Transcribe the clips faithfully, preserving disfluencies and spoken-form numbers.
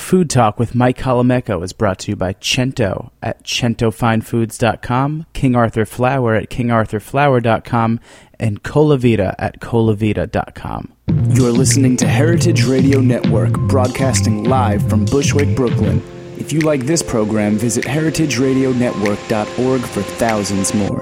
Food Talk with Mike Colomecco is brought to you by Cento at cento fine foods dot com, King Arthur Flour at king arthur flour dot com, and Colavita at colavita dot com. You're listening to Heritage Radio Network, broadcasting live from Bushwick, Brooklyn. If you like this program, visit heritage radio network dot org for thousands more.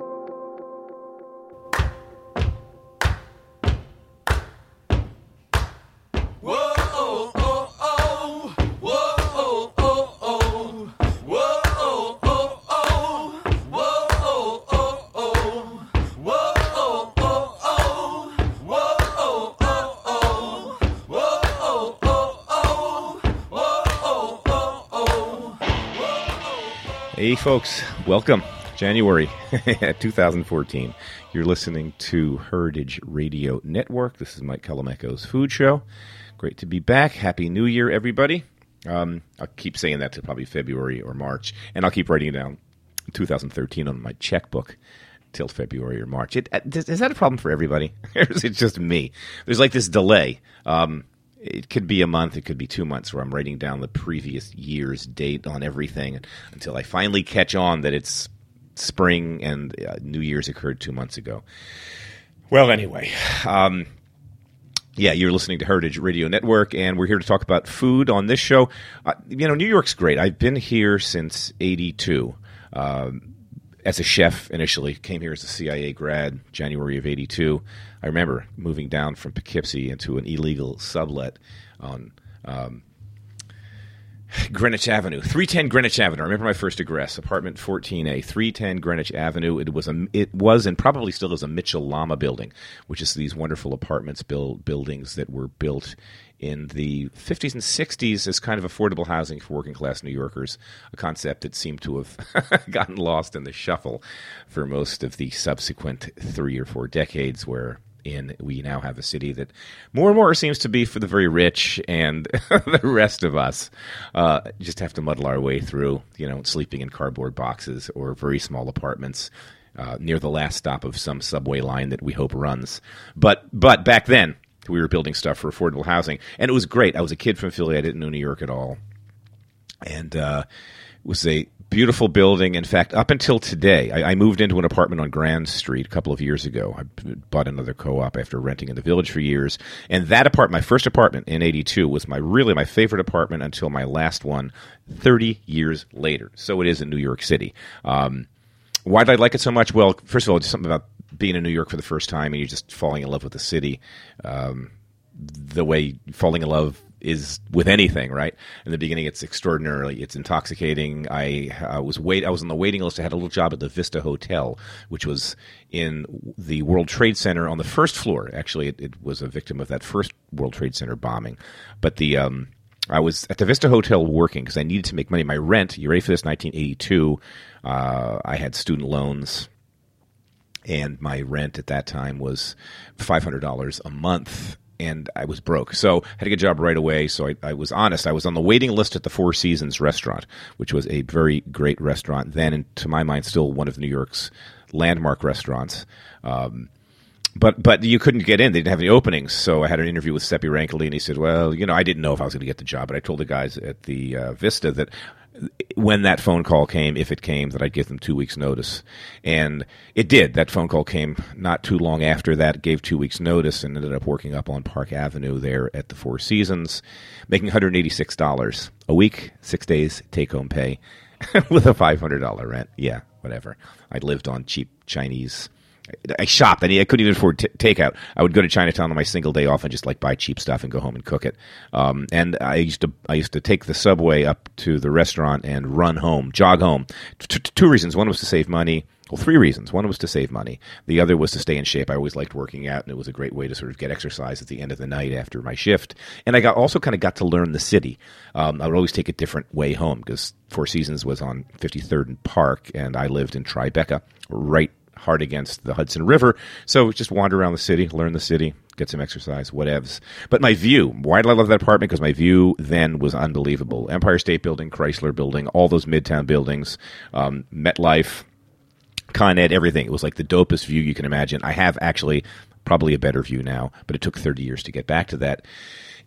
Hey folks, welcome. January two thousand fourteen. You're listening to Heritage Radio Network. This is Mike Colomecco's Food Show. Great to be back. Happy New Year, everybody. Um, I'll keep saying that to probably February or March, and I'll keep writing it down two thousand thirteen on my checkbook till February or March. It, is that a problem for everybody? Or is it just me? There's like this delay. Um, It could be a month, it could be two months where I'm writing down the previous year's date on everything until I finally catch on that it's spring and uh, New Year's occurred two months ago. Well, anyway, um, yeah, you're listening to Heritage Radio Network, and we're here to talk about food on this show. Uh, you know, New York's great. I've been here since eighty-two. Um, as a chef initially, came here as a C I A grad, January of eighty-two. I remember moving down from Poughkeepsie into an illegal sublet on um, Greenwich Avenue, three ten Greenwich Avenue. I remember my first address, apartment fourteen A, three ten Greenwich Avenue. It was a, it was and probably still is a Mitchell Lama building, which is these wonderful apartments build, buildings that were built in the fifties and sixties as kind of affordable housing for working class New Yorkers, a concept that seemed to have gotten lost in the shuffle for most of the subsequent three or four decades, where in we now have a city that more and more seems to be for the very rich, and the rest of us uh, just have to muddle our way through, you know, sleeping in cardboard boxes or very small apartments uh, near the last stop of some subway line that we hope runs. But but back then, we were building stuff for affordable housing, and it was great. I was a kid from Philly. I didn't know New York at all. And uh, it was a beautiful building. In fact, up until today, I, I moved into an apartment on Grand Street a couple of years ago. I bought another co-op after renting in the Village for years. And that apartment, my first apartment in eighty-two, was my really my favorite apartment until my last one thirty years later. So it is in New York City. Um, why did I like it so much? Well, first of all, just something about being in New York for the first time and you're just falling in love with the city, um, the way falling in love is with anything, right? In the beginning, it's extraordinarily, it's intoxicating. I, I was wait, I was on the waiting list. I had a little job at the Vista Hotel, which was in the World Trade Center on the first floor. Actually, it, it was a victim of that first World Trade Center bombing. But the um, I was at the Vista Hotel working because I needed to make money. My rent, you ready for this? nineteen eighty-two. Uh, I had student loans. And my rent at that time was five hundred dollars a month, and I was broke. So I had to get a job right away. So I, I was honest. I was on the waiting list at the Four Seasons restaurant, which was a very great restaurant then, and to my mind, still one of New York's landmark restaurants. Um, but but you couldn't get in. They didn't have any openings. So I had an interview with Seppi Rankle, and he said, well, you know, I didn't know if I was going to get the job, but I told the guys at the uh, Vista that when that phone call came, if it came, that I'd give them two weeks' notice. And it did. That phone call came not too long after that, gave two weeks' notice, and ended up working up on Park Avenue there at the Four Seasons, making one hundred eighty-six dollars a week, six days take-home pay, with a five hundred dollars rent. Yeah, whatever. I lived on cheap Chinese. I shopped. I, I couldn't even afford t- takeout. I would go to Chinatown on my single day off and just like buy cheap stuff and go home and cook it. Um, and I used to I used to take the subway up to the restaurant and run home, jog home. T- t- two reasons. One was to save money. Well, three reasons. One was to save money. The other was to stay in shape. I always liked working out, and it was a great way to sort of get exercise at the end of the night after my shift. And I got also kind of got to learn the city. Um, I would always take a different way home because Four Seasons was on fifty-third and Park, and I lived in Tribeca, right hard against the Hudson River. So just wander around the city, learn the city, get some exercise, whatevs. But my view, why did I love that apartment? Because my view then was unbelievable. Empire State Building, Chrysler Building, all those Midtown buildings, um, MetLife, Con Ed, everything. It was like the dopest view you can imagine. I have actually probably a better view now, but it took thirty years to get back to that.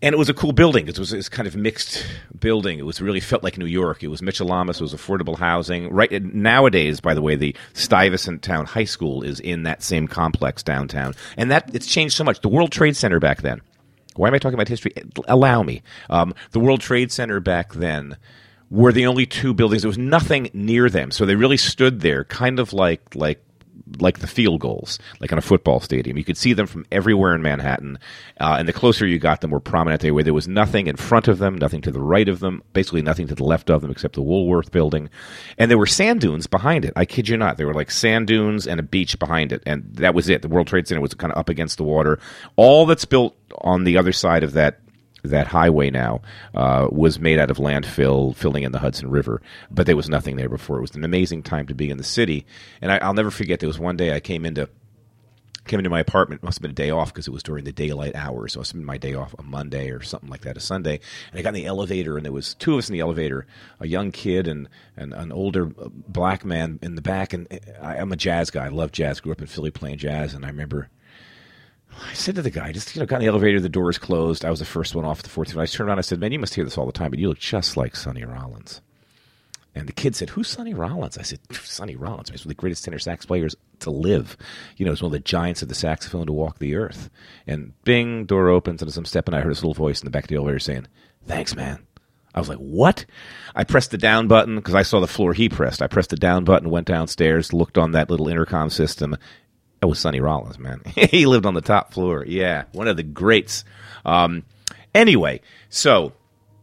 And it was a cool building. It was, it was kind of mixed building. It was really felt like New York. It was Michelamas. It was affordable housing. Right nowadays, by the way, the Stuyvesant Town High School is in that same complex downtown, and that it's changed so much. The World Trade Center back then. Why am I talking about history? Allow me. Um, the World Trade Center back then were the only two buildings. There was nothing near them, so they really stood there, kind of like like. like the field goals, like on a football stadium. You could see them from everywhere in Manhattan, uh, and the closer you got, the more prominent they were. There was nothing in front of them, nothing to the right of them, basically nothing to the left of them except the Woolworth building. And there were sand dunes behind it. I kid you not. There were like sand dunes and a beach behind it, and that was it. The World Trade Center was kind of up against the water. All that's built on the other side of that that highway now uh, was made out of landfill filling in the Hudson River, but there was nothing there before. It was an amazing time to be in the city, and I, I'll never forget, there was one day I came into came into my apartment. It must have been a day off because it was during the daylight hours, so it must have been my day off, a Monday or something like that, a Sunday, and I got in the elevator, and there was two of us in the elevator, a young kid and, and an older black man in the back, and I, I'm a jazz guy. I love jazz, grew up in Philly playing jazz, and I remember I said to the guy, just, you know, got in the elevator, the doors closed. I was the first one off the fourteenth. I turned around, I said, man, you must hear this all the time, but you look just like Sonny Rollins. And the kid said, who's Sonny Rollins? I said, Sonny Rollins. He's one of the greatest tenor sax players to live. You know, he's one of the giants of the saxophone to walk the earth. And bing, door opens, and as I'm stepping, I heard this little voice in the back of the elevator saying, thanks, man. I was like, what? I pressed the down button because I saw the floor he pressed. I pressed the down button, went downstairs, looked on that little intercom system. That was Sonny Rollins, man. He lived on the top floor. Yeah, one of the greats. Um, anyway, so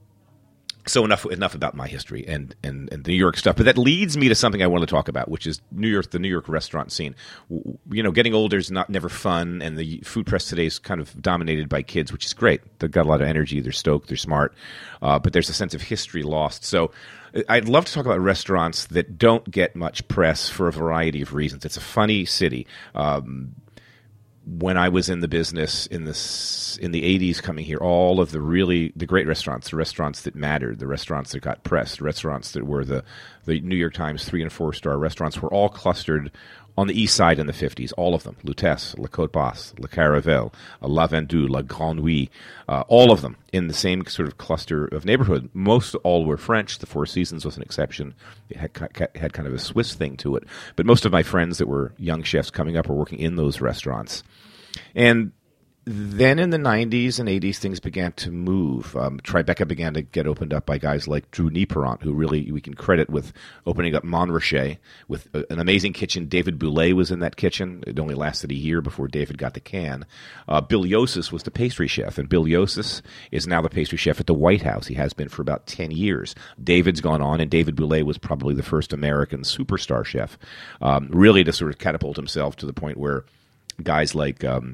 so enough enough about my history and, and, and the New York stuff. But that leads me to something I want to talk about, which is New York, the New York restaurant scene. You know, getting older is not never fun, and the food press today is kind of dominated by kids, which is great. They've got a lot of energy. They're stoked. They're smart. Uh, but there's a sense of history lost. So I'd love to talk about restaurants that don't get much press for a variety of reasons. It's a funny city. Um, when I was in the business in this in the eighties coming here, all of the really the great restaurants, the restaurants that mattered, the restaurants that got press, the restaurants that were the, the New York Times three and four star restaurants were all clustered on the east side in the fifties, all of them. Lutèce, Le Côte Basse, Le Caravelle, La Vendue, La Grande Nuit, uh, all of them in the same sort of cluster of neighborhood. Most all were French. The Four Seasons was an exception. It had, had kind of a Swiss thing to it. But most of my friends that were young chefs coming up were working in those restaurants. And then in the nineties and eighties, things began to move. Um, Tribeca began to get opened up by guys like Drew Nieperant, who really we can credit with opening up Montrachet with a, an amazing kitchen. David Boulay was in that kitchen. It only lasted a year before David got the can. Uh, Bill Yosis was the pastry chef, and Bill Yosis is now the pastry chef at the White House. He has been for about ten years. David's gone on, and David Boulay was probably the first American superstar chef, um, really to sort of catapult himself to the point where guys like Um,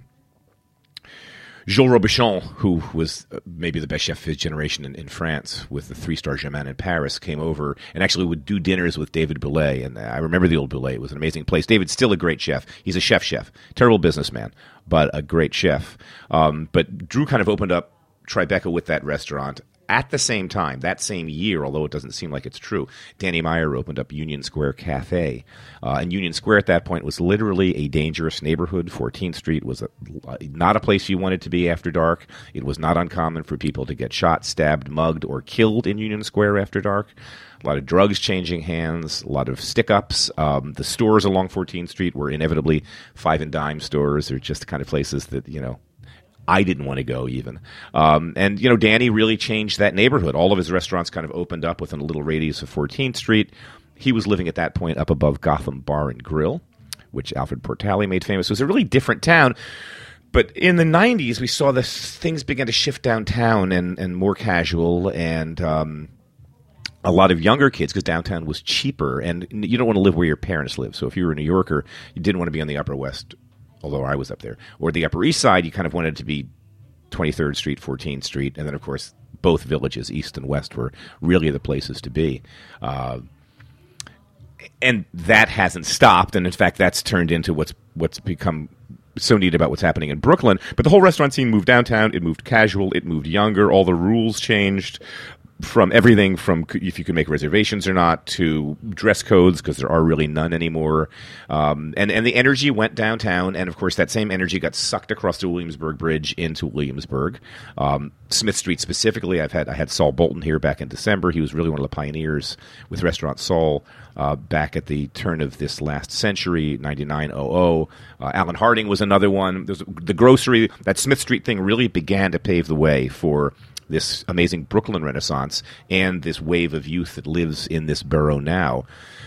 Jules Robuchon, who was maybe the best chef of his generation in, in France with the three-star Germain in Paris, came over and actually would do dinners with David Boulay. And I remember the old Boulay. It was an amazing place. David's still a great chef. He's a chef-chef. Terrible businessman, but a great chef. Um, but Drew kind of opened up Tribeca with that restaurant. At the same time, that same year, although it doesn't seem like it's true, Danny Meyer opened up Union Square Cafe. Uh, and Union Square at that point was literally a dangerous neighborhood. fourteenth Street was a, not a place you wanted to be after dark. It was not uncommon for people to get shot, stabbed, mugged, or killed in Union Square after dark. A lot of drugs changing hands, a lot of stick-ups. Um, the stores along fourteenth Street were inevitably five and dime stores. They're just the kind of places that, you know, I didn't want to go even. Um, and, you know, Danny really changed that neighborhood. All of his restaurants kind of opened up within a little radius of fourteenth Street. He was living at that point up above Gotham Bar and Grill, which Alfred Portali made famous. It was a really different town. But in the nineties, we saw this things began to shift downtown and, and more casual and um, a lot of younger kids because downtown was cheaper. And you don't want to live where your parents live. So if you were a New Yorker, you didn't want to be on the Upper West, although I was up there, or the Upper East Side, you kind of wanted to be twenty-third Street, fourteenth Street, and then, of course, both villages, East and West, were really the places to be. Uh, and that hasn't stopped, and in fact, that's turned into what's what's become so neat about what's happening in Brooklyn. But the whole restaurant scene moved downtown, it moved casual, it moved younger, all the rules changed. from everything from if you can make reservations or not to dress codes, because there are really none anymore. Um, and, and the energy went downtown, and of course that same energy got sucked across the Williamsburg Bridge into Williamsburg. Um, Smith Street specifically, I've had I had Saul Bolton here back in December. He was really one of the pioneers with Restaurant Saul uh, back at the turn of this last century, ninety-nine hundred. Uh, Alan Harding was another one. There's the grocery, that Smith Street thing really began to pave the way for this amazing Brooklyn Renaissance and this wave of youth that lives in this borough now.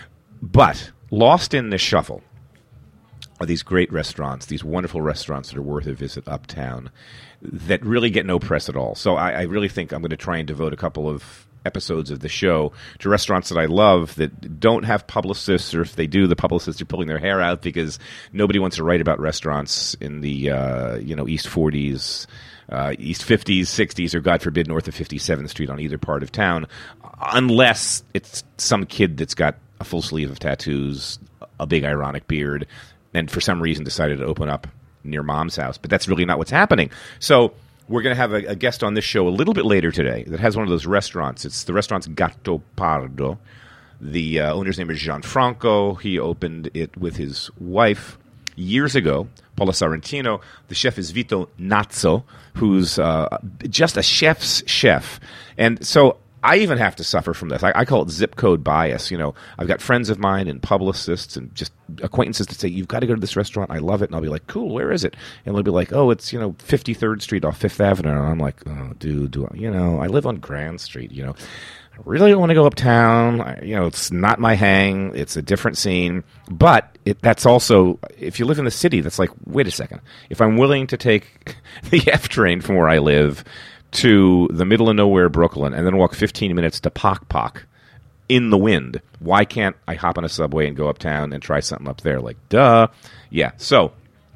But lost in the shuffle are these great restaurants, these wonderful restaurants that are worth a visit uptown that really get no press at all. So I, I really think I'm going to try and devote a couple of episodes of the show to restaurants that I love that don't have publicists, or if they do, the publicists are pulling their hair out because nobody wants to write about restaurants in the uh, you know East forties, uh, East fifties, sixties, or God forbid north of fifty-seventh Street on either part of town, unless it's some kid that's got a full sleeve of tattoos, a big ironic beard, and for some reason decided to open up near Mom's house. But that's really not what's happening. So we're going to have a, a guest on this show a little bit later today that has one of those restaurants. It's the restaurant's Gattopardo. The uh, owner's name is Gianfranco. He opened it with his wife years ago, Paula Sorrentino. The chef is Vito Nazzo, who's uh, just a chef's chef. And so I even have to suffer from this. I, I call it zip code bias. You know, I've got friends of mine and publicists and just acquaintances that say, you've got to go to this restaurant. I love it. And I'll be like, cool, where is it? And they'll be like, oh, it's, you know, fifty-third Street off Fifth Avenue. And I'm like, oh, dude, do I, you know, I live on Grand Street, you know. I really don't want to go uptown. I, you know, it's not my hang. It's a different scene. But it, that's also, if you live in the city, that's like, wait a second. If I'm willing to take the F train from where I live to the middle of nowhere, Brooklyn, and then walk fifteen minutes to Pok Pok in the wind, why can't I hop on a subway and go uptown and try something up there? Like, duh. Yeah, so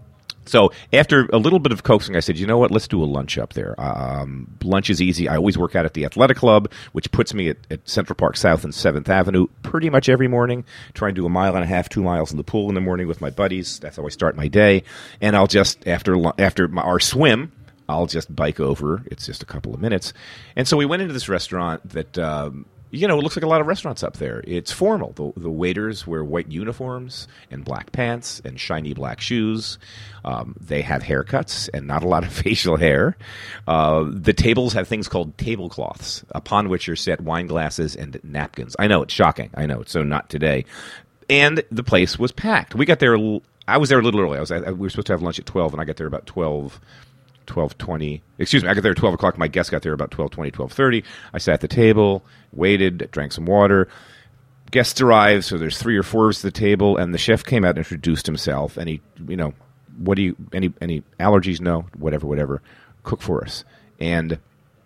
so after a little bit of coaxing, I said, you know what, let's do a lunch up there. Um, lunch is easy. I always work out at the Athletic Club, which puts me at, at Central Park South and seventh Avenue pretty much every morning. Try and do a mile and a half, two miles in the pool in the morning with my buddies. That's how I start my day. And I'll just, after after my, our swim, I'll just bike over. It's just a couple of minutes. And so we went into this restaurant that, um, you know, it looks like a lot of restaurants up there. It's formal. The, the waiters wear white uniforms and black pants and shiny black shoes. Um, they have haircuts and not a lot of facial hair. Uh, the tables have things called tablecloths, upon which are set wine glasses and napkins. I know, it's shocking. I know, it's so not today. And the place was packed. We got there, I was there a little early. I was, I, we were supposed to have lunch at twelve, and I got there about twelve. twelve twenty. Excuse me, I got there at twelve o'clock. My guest got there about twelve twenty, twelve thirty. I sat at the table, waited, drank some water. Guests arrived, so there's three or four of us at the table, and the chef came out and introduced himself, and he, you know, what do you, any any allergies? No, whatever, whatever. Cook for us. And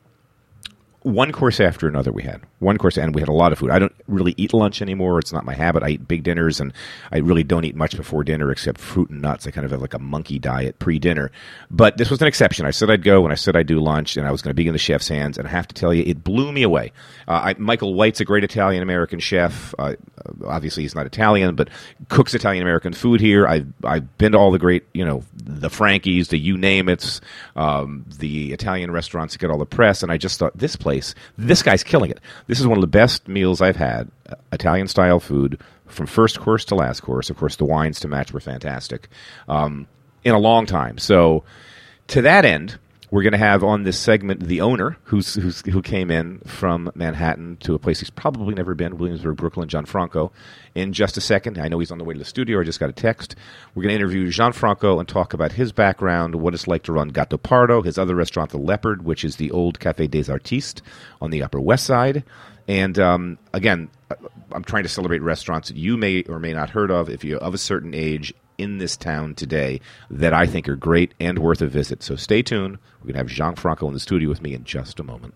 one course after another we had. One course, and we had a lot of food. I don't really eat lunch anymore. It's not my habit. I eat big dinners, and I really don't eat much before dinner except fruit and nuts. I kind of have like a monkey diet pre-dinner. But this was an exception. I said I'd go, and I said I'd do lunch, and I was going to be in the chef's hands, and I have to tell you, it blew me away. Uh, I, Michael White's a great Italian-American chef. Uh, obviously, he's not Italian, but cooks Italian-American food here. I've, I've been to all the great, you know, the Frankie's, the you name it's, um, the Italian restaurants that get all the press, and I just thought, this place, this guy's killing it. This is one of the best meals I've had, uh, Italian-style food, from first course to last course. Of course, the wines to match were fantastic, um, in a long time. So, to that end, we're going to have on this segment the owner, who's, who's who came in from Manhattan to a place he's probably never been, Williamsburg, Brooklyn, Gianfranco. In just a second, I know he's on the way to the studio. I just got a text. We're going to interview Gianfranco and talk about his background, what it's like to run Gattopardo, his other restaurant, The Leopard, which is the old Café des Artistes on the Upper West Side. And um, again, I'm trying to celebrate restaurants that you may or may not heard of if you're of a certain age in this town today that I think are great and worth a visit. So stay tuned. We're going to have Gianfranco in the studio with me in just a moment.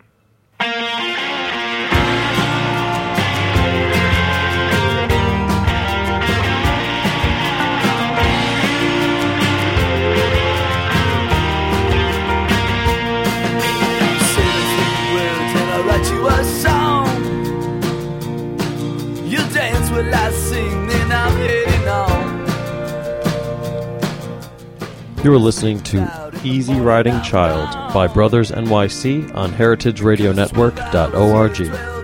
Well, I sing, then I'm heading on. You are listening to Easy Riding Child by Brothers N Y C on heritage radio network dot org.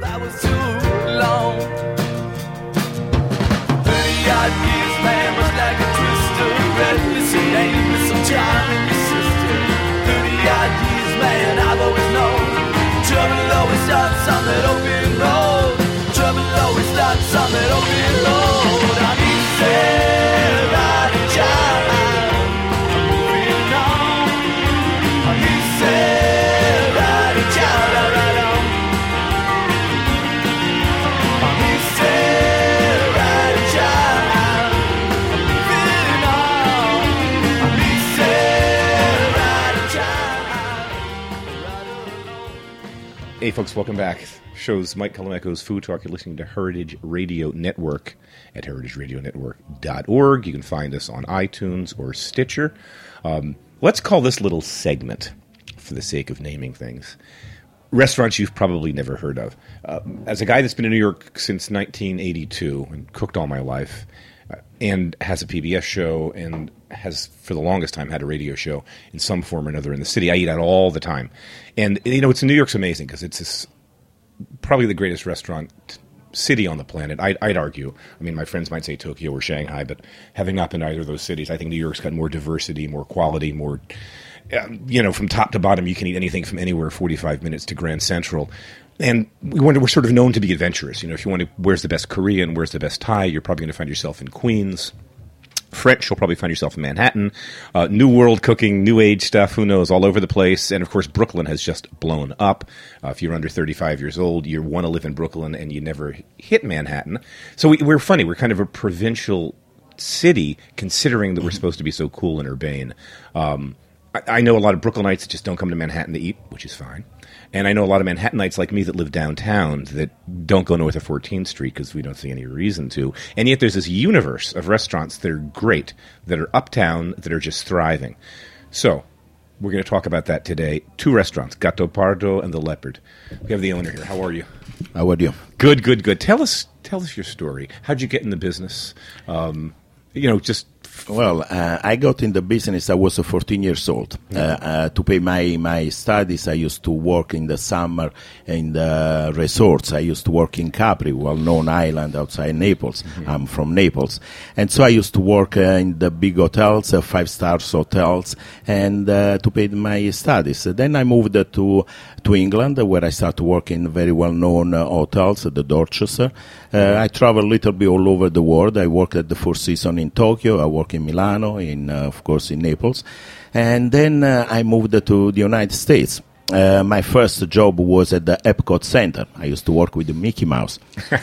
Hey folks, welcome back. Show's Mike Colomeco's Food Talk. You're listening to Heritage Radio Network at heritage radio network dot org. You can find us on iTunes or Stitcher. Um, let's call this little segment, for the sake of naming things, restaurants you've probably never heard of. Uh, as a guy that's been in New York since nineteen eighty-two and cooked all my life, uh, and has a P B S show and has, for the longest time, had a radio show in some form or another in the city. I eat out all the time. And, you know, it's New York's amazing because it's this, probably the greatest restaurant city on the planet. I'd, I'd argue. I mean, my friends might say Tokyo or Shanghai, but having not been to either of those cities, I think New York's got more diversity, more quality, more, um, you know, from top to bottom, you can eat anything from anywhere forty-five minutes to Grand Central. And we wonder, we're sort of known to be adventurous. You know, if you want to, where's the best Korean, where's the best Thai, you're probably going to find yourself in Queens. French, you'll probably find yourself in Manhattan. Uh, New World cooking, New Age stuff, who knows, all over the place. And, of course, Brooklyn has just blown up. Uh, if you're under thirty-five years old, you want to live in Brooklyn and you never hit Manhattan. So we, we're funny. We're kind of a provincial city, considering that we're supposed to be so cool and urbane. Um, I, I know a lot of Brooklynites that just don't come to Manhattan to eat, which is fine. And I know a lot of Manhattanites like me that live downtown that don't go north of fourteenth Street because we don't see any reason to. And yet there's this universe of restaurants that are great, that are uptown, that are just thriving. So we're going to talk about that today. Two restaurants, Gattopardo and The Leopard. We have the owner here. How are you? How are you? Good, good, good. Tell us, tell us your story. How'd you get in the business? Um, you know, just... Well, uh, I got in the business, I was uh, fourteen years old. Uh, uh, to pay my, my studies, I used to work in the summer in the resorts. I used to work in Capri, well-known island outside Naples. Mm-hmm. I'm from Naples. And so I used to work uh, in the big hotels, uh, five-star hotels, and uh, to pay my studies. Then I moved uh, to to England, uh, where I started working in very well-known uh, hotels, uh, the Dorchester. Uh, I travel a little bit all over the world. I worked at the Four Seasons in Tokyo. I work in Milano, in uh, of course in Naples, and then uh, I moved to the United States. Uh, my first job was at the Epcot Center. I used to work with the Mickey Mouse,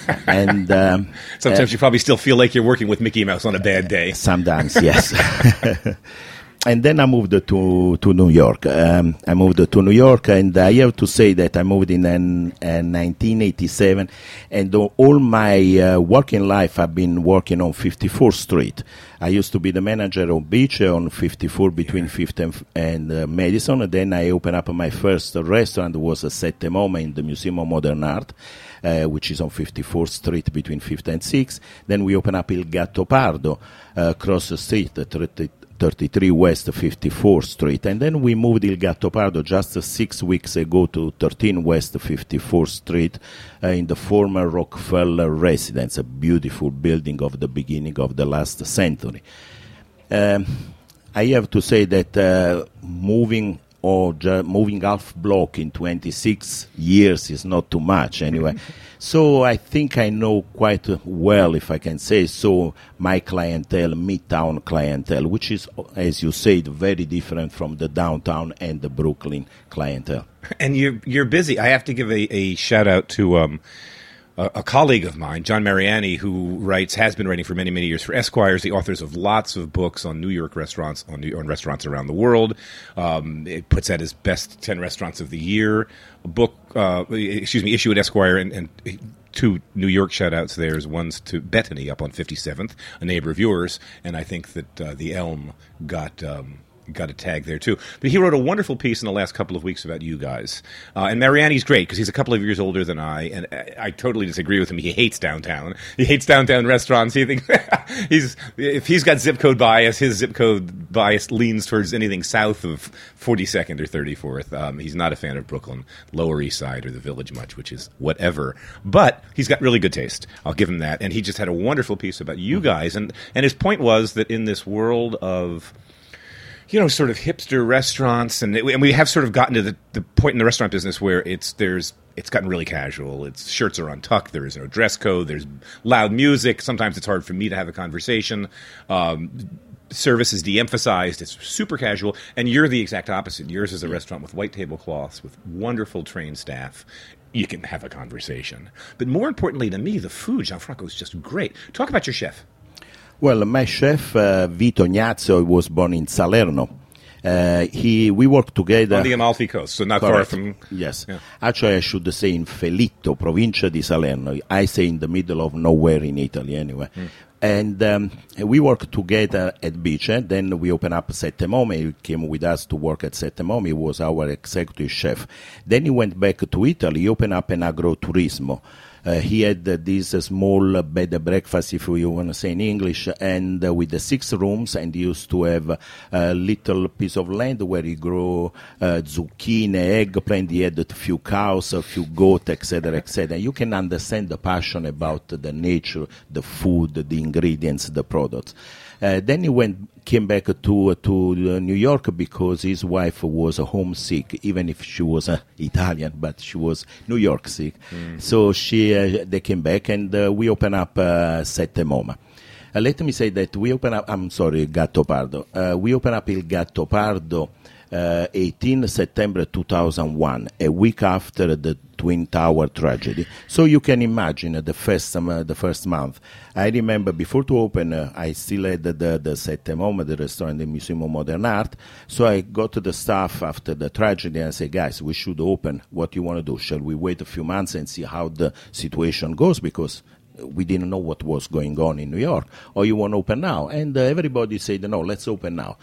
and um, sometimes uh, you probably still feel like you're working with Mickey Mouse on a bad day. Sometimes, yes. And then I moved to to New York. Um, I moved to New York, and I have to say that I moved in an, an nineteen eighty-seven, and all my uh, working life I've been working on fifty-fourth Street. I used to be the manager of Beach on fifty-four between fifth and, and uh, Madison, and then I opened up my first restaurant, was a Sette Moma in the Museum of Modern Art, uh, which is on fifty-fourth Street between fifth and sixth. Then we opened up Il Gattopardo uh, across the street, thirty-three West fifty-fourth Street, and then we moved Il Gattopardo just uh, six weeks ago to thirteen West fifty-fourth Street uh, in the former Rockefeller residence, a beautiful building of the beginning of the last century. Um, I have to say that uh, moving or ju- moving half block in twenty-six years is not too much anyway. So I think I know quite well, if I can say so, my clientele, midtown clientele, which is, as you said, very different from the downtown and the Brooklyn clientele. And you're you're busy. I have to give a, a shout out to um, a, a colleague of mine, John Mariani, who writes, has been writing for many, many years for Esquire, the authors of lots of books on New York restaurants, on, New, on restaurants around the world. Um, it puts out his best ten restaurants of the year book, uh, excuse me, issue at Esquire, and, and two New York shout-outs. There's one's to Bethany up on fifty-seventh, a neighbor of yours, and I think that uh, the Elm got... Um, got a tag there too. But he wrote a wonderful piece in the last couple of weeks about you guys. Uh, and Mariani's great because he's a couple of years older than I, and I, I totally disagree with him. He hates downtown. He hates downtown restaurants. He thinks he's if he's got zip code bias, his zip code bias leans towards anything south of forty-second or thirty-fourth. Um, he's not a fan of Brooklyn, Lower East Side, or the Village much, which is whatever. But he's got really good taste. I'll give him that. And he just had a wonderful piece about you guys. And and his point was that in this world of, you know, sort of hipster restaurants, and, it, and we have sort of gotten to the, the point in the restaurant business where it's there's it's gotten really casual. It's shirts are untucked. There is no dress code. There's loud music. Sometimes it's hard for me to have a conversation. Um, service is de-emphasized. It's super casual. And you're the exact opposite. Yours is a restaurant with white tablecloths, with wonderful trained staff. You can have a conversation. But more importantly to me, the food, Gianfranco, is just great. Talk about your chef. Well, my chef, uh, Vito Ignazio, was born in Salerno. Uh, he, we worked together. On the Amalfi Coast, so not Correct. far from... Yes. Yeah. Actually, I should say in Felitto, provincia di Salerno. I say in the middle of nowhere in Italy, anyway. Mm. And um, we worked together at Bice. Then we opened up Sette Momme. He came with us to work at Sette Momme. He was our executive chef. Then he went back to Italy. He opened up an agroturismo. Uh, he had uh, this uh, small uh, bed and breakfast, if you want to say in English, and uh, with the six rooms, and he used to have uh, a little piece of land where he grew uh, zucchini, eggplant. He had a few cows, a few goats, et cetera, et cetera. You can understand the passion about the nature, the food, the ingredients, the products. Uh, then he went, came back to uh, to uh, New York because his wife was uh, homesick, even if she was uh, Italian, but she was New York sick. Mm. So she, uh, they came back, and uh, we opened up uh, Sette Momme. Uh, let me say that we opened up. I'm sorry, Gattopardo. Uh, we opened up Il Gattopardo. Uh, eighteenth September two thousand one, a week after the Twin Tower tragedy. So you can imagine uh, the first um, uh, the first month. I remember before to open, uh, I still had the, the, the Sette Momme, the restaurant, the Museum of Modern Art. So I got to the staff after the tragedy and I said, guys, we should open. What do you want to do? Shall we wait a few months and see how the situation goes? Because we didn't know what was going on in New York. Or you want to open now? And uh, everybody said, no, let's open now.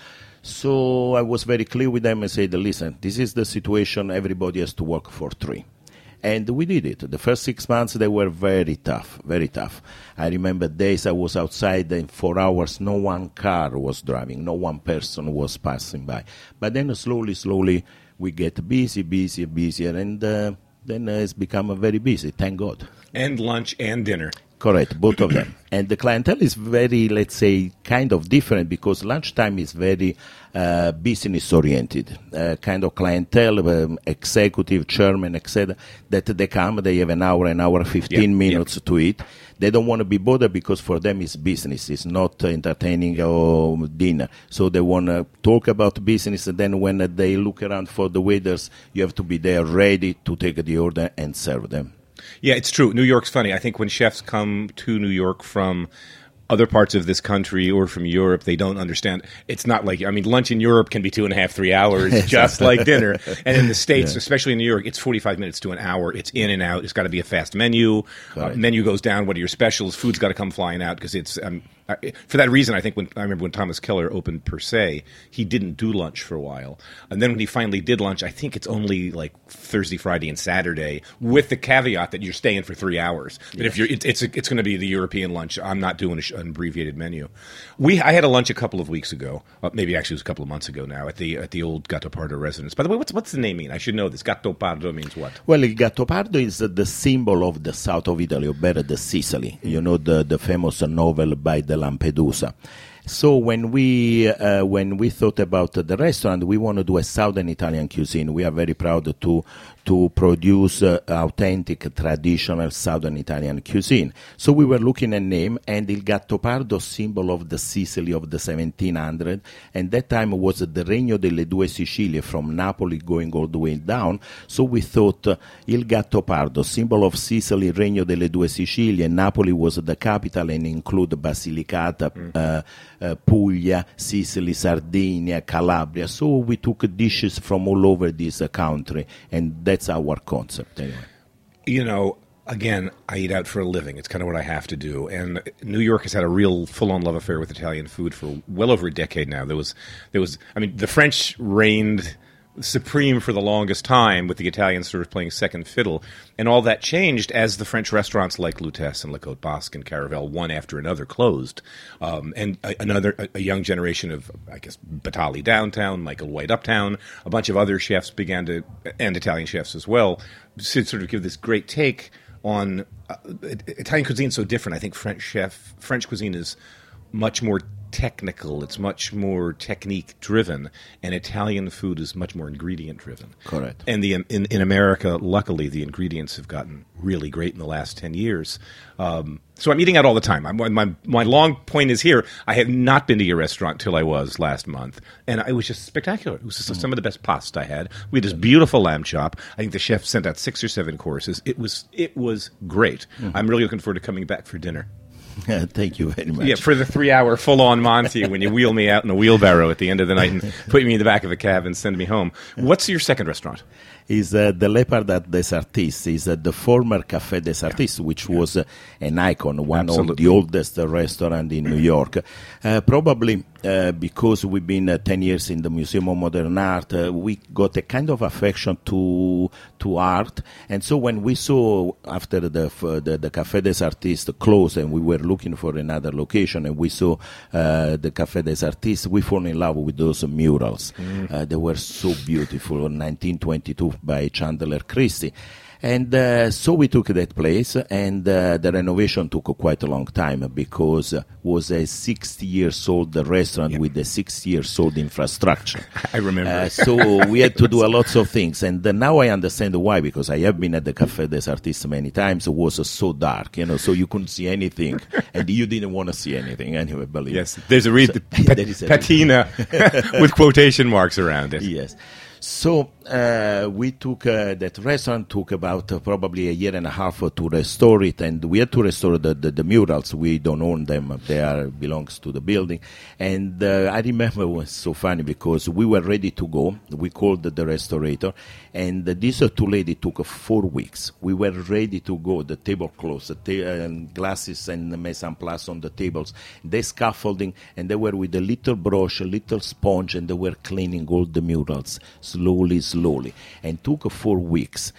So I was very clear with them and said, listen, this is the situation. Everybody has to work for three. And we did it. The first six months, they were very tough, very tough. I remember days I was outside and for hours no one car was driving, no one person was passing by. But then slowly, slowly, we get busy, busier, busier, and uh, then uh, it's become very busy, thank God. And lunch and dinner. Correct, both of them. And the clientele is very, let's say, kind of different because lunchtime is very uh, business-oriented, uh, kind of clientele, um, executive, chairman, et cetera, that they come, they have an hour, an hour, fifteen yep, minutes yep. to eat. They don't want to be bothered because for them it's business. It's not entertaining or dinner. So they want to talk about business, and then when they look around for the waiters, you have to be there ready to take the order and serve them. Yeah, it's true. New York's funny. I think when chefs come to New York from other parts of this country or from Europe, they don't understand. It's not like, I mean, lunch in Europe can be two and a half, three hours, just like dinner. And in the States, yeah. especially in New York, it's forty-five minutes to an hour. It's in and out. It's got to be a fast menu. Uh, menu goes down. What are your specials? Food's got to come flying out because it's, um, I, for that reason, I think when, I remember when Thomas Keller opened Per Se, he didn't do lunch for a while. And then when he finally did lunch, I think it's only like Thursday, Friday, and Saturday, with the caveat that you're staying for three hours. That yes. if you're, it, it's, it's going to be the European lunch. I'm not doing a, an abbreviated menu. We, I had a lunch a couple of weeks ago, uh, maybe actually it was a couple of months ago now, at the at the old Gattopardo residence. By the way, what's what's the name mean? I should know this. Gattopardo means what? Well, il Gattopardo is uh, the symbol of the south of Italy, or better, the Sicily. You know, the, the famous novel by the Lampedusa. So when we uh, when we thought about uh, the restaurant, we want to do a Southern Italian cuisine. We are very proud to to produce uh, authentic, traditional Southern Italian cuisine. So we were looking at name, and Il Gattopardo, symbol of the Sicily of the seventeen hundred, and that time was the Regno delle Due Sicilie, from Napoli going all the way down. So we thought uh, Il Gattopardo, symbol of Sicily, Regno delle Due Sicilie, and Napoli was the capital and include Basilicata, mm. uh, uh, Puglia, Sicily, Sardinia, Calabria. So we took dishes from all over this uh, country, and that's our concept anyway. You know, again, I eat out for a living. It's kind of what I have to do. And New York has had a real full-on love affair with Italian food for well over a decade now. There was, there was. I mean, the French reigned supreme for the longest time, with the Italians sort of playing second fiddle, and all that changed as the French restaurants like Lutèce and Le Côte Basque and Caravelle, one after another, closed, um, and a, another a, a young generation of, I guess, Batali downtown, Michael White uptown, a bunch of other chefs began to, and Italian chefs as well, to sort of give this great take on uh, Italian cuisine. So different. I think French chef French cuisine is much more technical, it's much more technique driven, and Italian food is much more ingredient driven. Correct. And the in, in America, luckily, the ingredients have gotten really great in the last ten years. Um, so I'm eating out all the time. I'm, my my long point is here, I have not been to your restaurant till I was last month, and it was just spectacular. It was just mm. some of the best pasta I had. We had this beautiful lamb chop. I think the chef sent out six or seven courses. It was it was great. Mm-hmm. I'm really looking forward to coming back for dinner. Thank you very much. Yeah, for the three-hour full-on Monty when you wheel me out in a wheelbarrow at the end of the night and put me in the back of a cab and send me home. What's your second restaurant? Is uh, the Leopard at Des Artistes, is uh, the former Café des Artistes, yeah. which yeah. was uh, an icon, one Absolutely. of the oldest uh, restaurants in New York. Uh, probably uh, because we've been uh, ten years in the Museum of Modern Art, uh, we got a kind of affection to to art. And so when we saw, after the uh, the, the Café des Artistes closed and we were looking for another location, and we saw uh, the Café des Artistes, we fell in love with those murals. Mm. Uh, they were so beautiful, in nineteen twenty-two by Chandler Christie. And uh, so we took that place, and uh, the renovation took quite a long time because it was a sixty years old restaurant yep. with a sixty years old infrastructure. I remember. Uh, so we had to do a lot of things, and uh, now I understand why, because I have been at the Café des Artistes many times. It was uh, so dark, you know, so you couldn't see anything, and you didn't want to see anything anyway, believe Yes, there's a reason, so, pat- a patina with quotation marks around it. Yes. So uh, we took uh, that restaurant took about uh, probably a year and a half uh, to restore it, and we had to restore the, the, the murals. We don't own them; they are belongs to the building. And uh, I remember it was so funny because we were ready to go. We called the, the restorator, and uh, these uh, two ladies took uh, four weeks. We were ready to go. The tablecloths, the ta- and glasses, and the mise en place on the tables, the scaffolding, and they were with a little brush, a little sponge, and they were cleaning all the murals. Slowly, slowly, and took four weeks.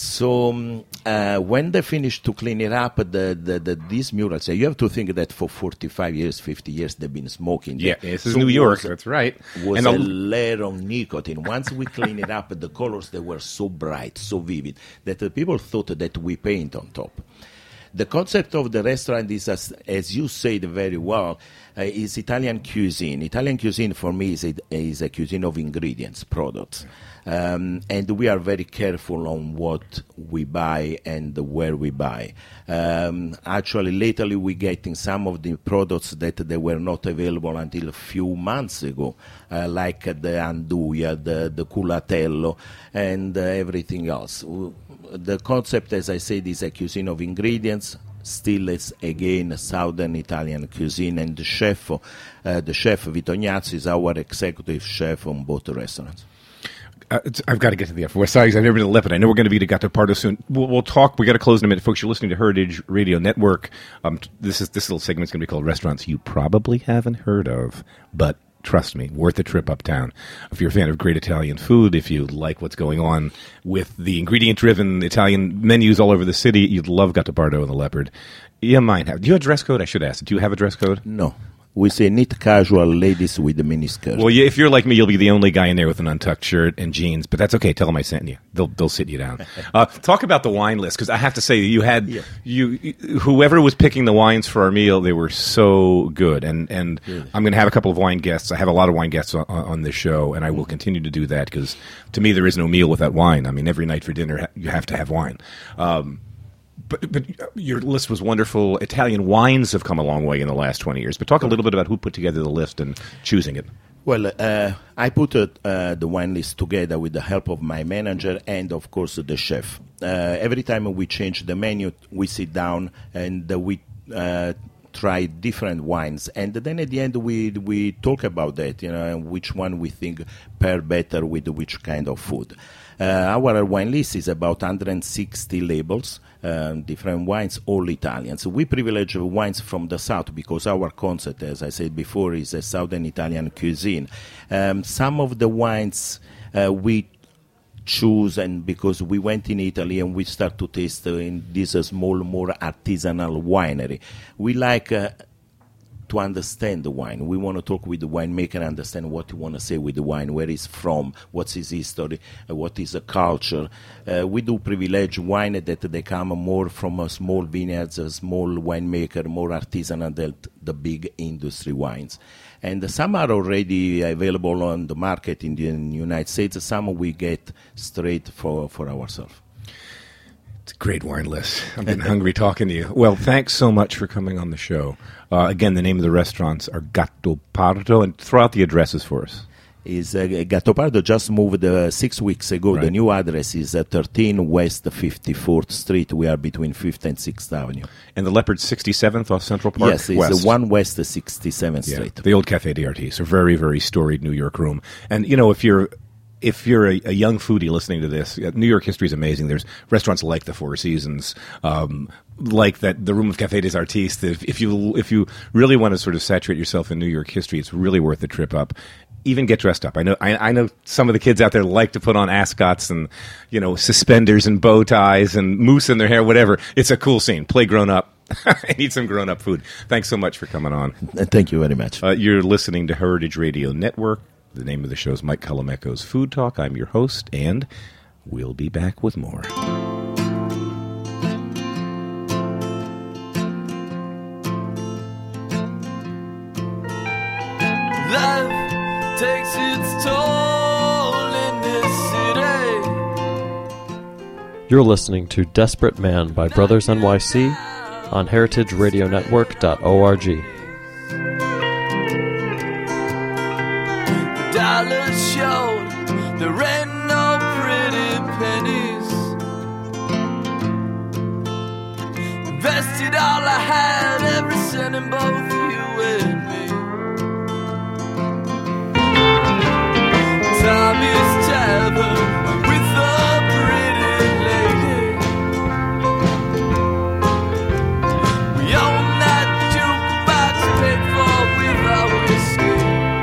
So um, uh, when they finished to clean it up, the, the, the these murals, you have to think that for forty-five years, fifty years, they've been smoking. Yeah, this is so New York, was, that's right. Was and a layer of nicotine. Once we clean it up, the colors, they were so bright, so vivid, that the people thought that we paint on top. The concept of the restaurant is, as, as you said very well, uh, is Italian cuisine. Italian cuisine for me is a, is a cuisine of ingredients, products. Um, and we are very careful on what we buy and where we buy. Um, actually, lately we're getting some of the products that they were not available until a few months ago, uh, like the anduia, the, the culatello, and uh, everything else. The concept, as I said, is a cuisine of ingredients. Still, it's again southern Italian cuisine, and the chef, uh, the chef Vito Ignazio, is our executive chef on both restaurants. Uh, I've got to get to the Upper West Side because I've never been to Leopard. I know we're going to be to Gattopardo soon. We'll, we'll talk. We got to close in a minute, folks. You're listening to Heritage Radio Network. Um, this is this little segment's going to be called Restaurants You Probably Haven't Heard of, but trust me, worth a trip uptown. If you're a fan of great Italian food, if you like what's going on with the ingredient-driven Italian menus all over the city, you'd love Gattopardo and the Leopard. You might have. Do you have a dress code? I should ask. Do you have a dress code? No. We say neat casual ladies with the mini skirt. Well, yeah, if you're like me, you'll be the only guy in there with an untucked shirt and jeans, but that's okay. Tell them I sent you. They'll they'll sit you down. Uh, talk about the wine list, because I have to say, you had yeah. you whoever was picking the wines for our meal, they were so good. And and yeah. I'm going to have a couple of wine guests. I have a lot of wine guests on, on this show, and I will continue to do that because to me, there is no meal without wine. I mean, every night for dinner, you have to have wine. Um, But, but your list was wonderful. Italian wines have come a long way in the last twenty years. But talk a little bit about who put together the list and choosing it. Well, uh, I put uh, uh, the wine list together with the help of my manager and, of course, the chef. Uh, every time we change the menu, we sit down and uh, we uh, try different wines, and then at the end we we talk about that, you know, and which one we think pair better with which kind of food. Uh, our wine list is about one hundred sixty labels, um, different wines, all Italian. So we privilege wines from the south because our concept, as I said before, is a southern Italian cuisine. Um, some of the wines uh, we choose, and because we went in Italy and we start to taste uh, in this uh, small, more artisanal winery. We like uh, to understand the wine. We want to talk with the winemaker and understand what you want to say with the wine, where it's from, what's his history, uh, what is the culture. Uh, we do privilege wine that they come more from a small vineyards, a small winemaker, more artisanal than the big industry wines. And some are already available on the market in the United States. Some we get straight for, for ourselves. It's a great wine list. I'm getting hungry talking to you. Well, thanks so much for coming on the show. Uh, again, the name of the restaurants are Gattopardo, and throw out the addresses for us. Is uh, Gattopardo just moved uh, six weeks ago. Right. The new address is uh, thirteen West fifty-fourth Street. We are between fifth and sixth Avenue. And the Leopard sixty-seventh off Central Park? Yes, it's West. the one West sixty-seventh Yeah, Street. the old Café d'Artiste, a very, very storied New York room. And, you know, if you're if you're a, a young foodie listening to this, New York history is amazing. There's restaurants like the Four Seasons, um, like that the room of Café des Artistes. If, if you if you really want to sort of saturate yourself in New York history, it's really worth the trip up. Even get dressed up. I know. I, I know some of the kids out there like to put on ascots and, you know, suspenders and bow ties and mousse in their hair. Whatever. It's a cool scene. Play grown up. and eat some grown up food. Thanks so much for coming on. Thank you very much. Uh, you're listening to Heritage Radio Network. The name of the show is Mike Colameco's Food Talk. I'm your host, and we'll be back with more. Life takes its toll in this city. You're listening to Desperate Man by Brothers N Y C on heritage radio network dot org. The dollar showed there ain't no pretty pennies. Invested all I had, every cent in both you and me. Tommy's Tavern with a pretty lady. We own that jukebox paid for with our whiskey.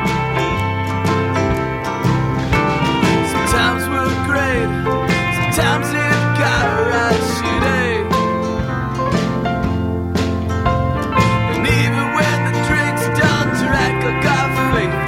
Sometimes we're great, sometimes it got right shitty. And even when the drink's done, drank, I got faith.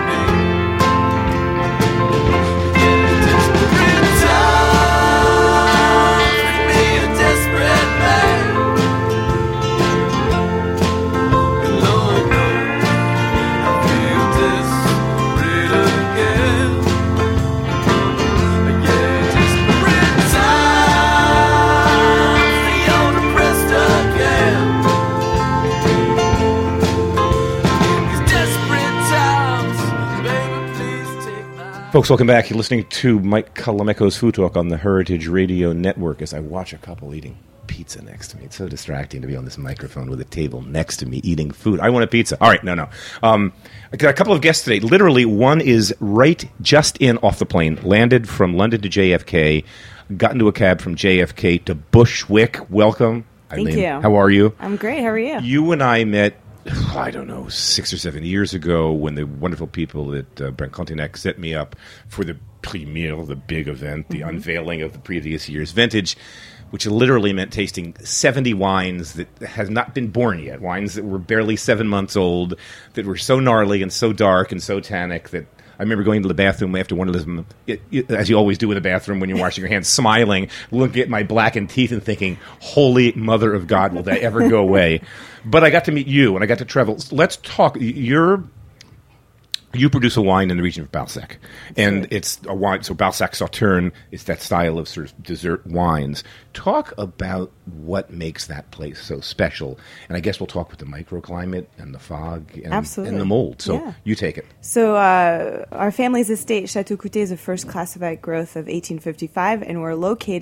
Folks, welcome back. You're listening to Mike Colameco's Food Talk on the Heritage Radio Network as I watch a couple eating pizza next to me. It's so distracting to be on this microphone with a table next to me eating food. I want a pizza. All right, no, no. Um, I got a couple of guests today. Literally, one is right just in off the plane, landed from London to J F K, got into a cab from J F K to Bushwick. Welcome. Thank Eileen. you. How are you? I'm great. How are you? You and I met, I don't know, six or seven years ago when the wonderful people at uh, Brent Contenac set me up for the premiere, the big event, the mm-hmm. unveiling of the previous year's vintage, which literally meant tasting seventy wines that has not been born yet, wines that were barely seven months old, that were so gnarly and so dark and so tannic that I remember going to the bathroom after one of them, it, it, as you always do in the bathroom when you're washing your hands, smiling, looking at my blackened teeth and thinking, holy mother of God, will that ever go away? But I got to meet you, and I got to travel. Let's talk. You're, you produce a wine in the region of Balzac, and it's a wine. So Balzac Sauterne is that style of sort of dessert wines. Talk about what makes that place so special, and I guess we'll talk with the microclimate and the fog and, Absolutely. and the mold. So Yeah. you take it. So our family's estate, Chateau Couttet, is a first classified growth of eighteen fifty-five, and we're located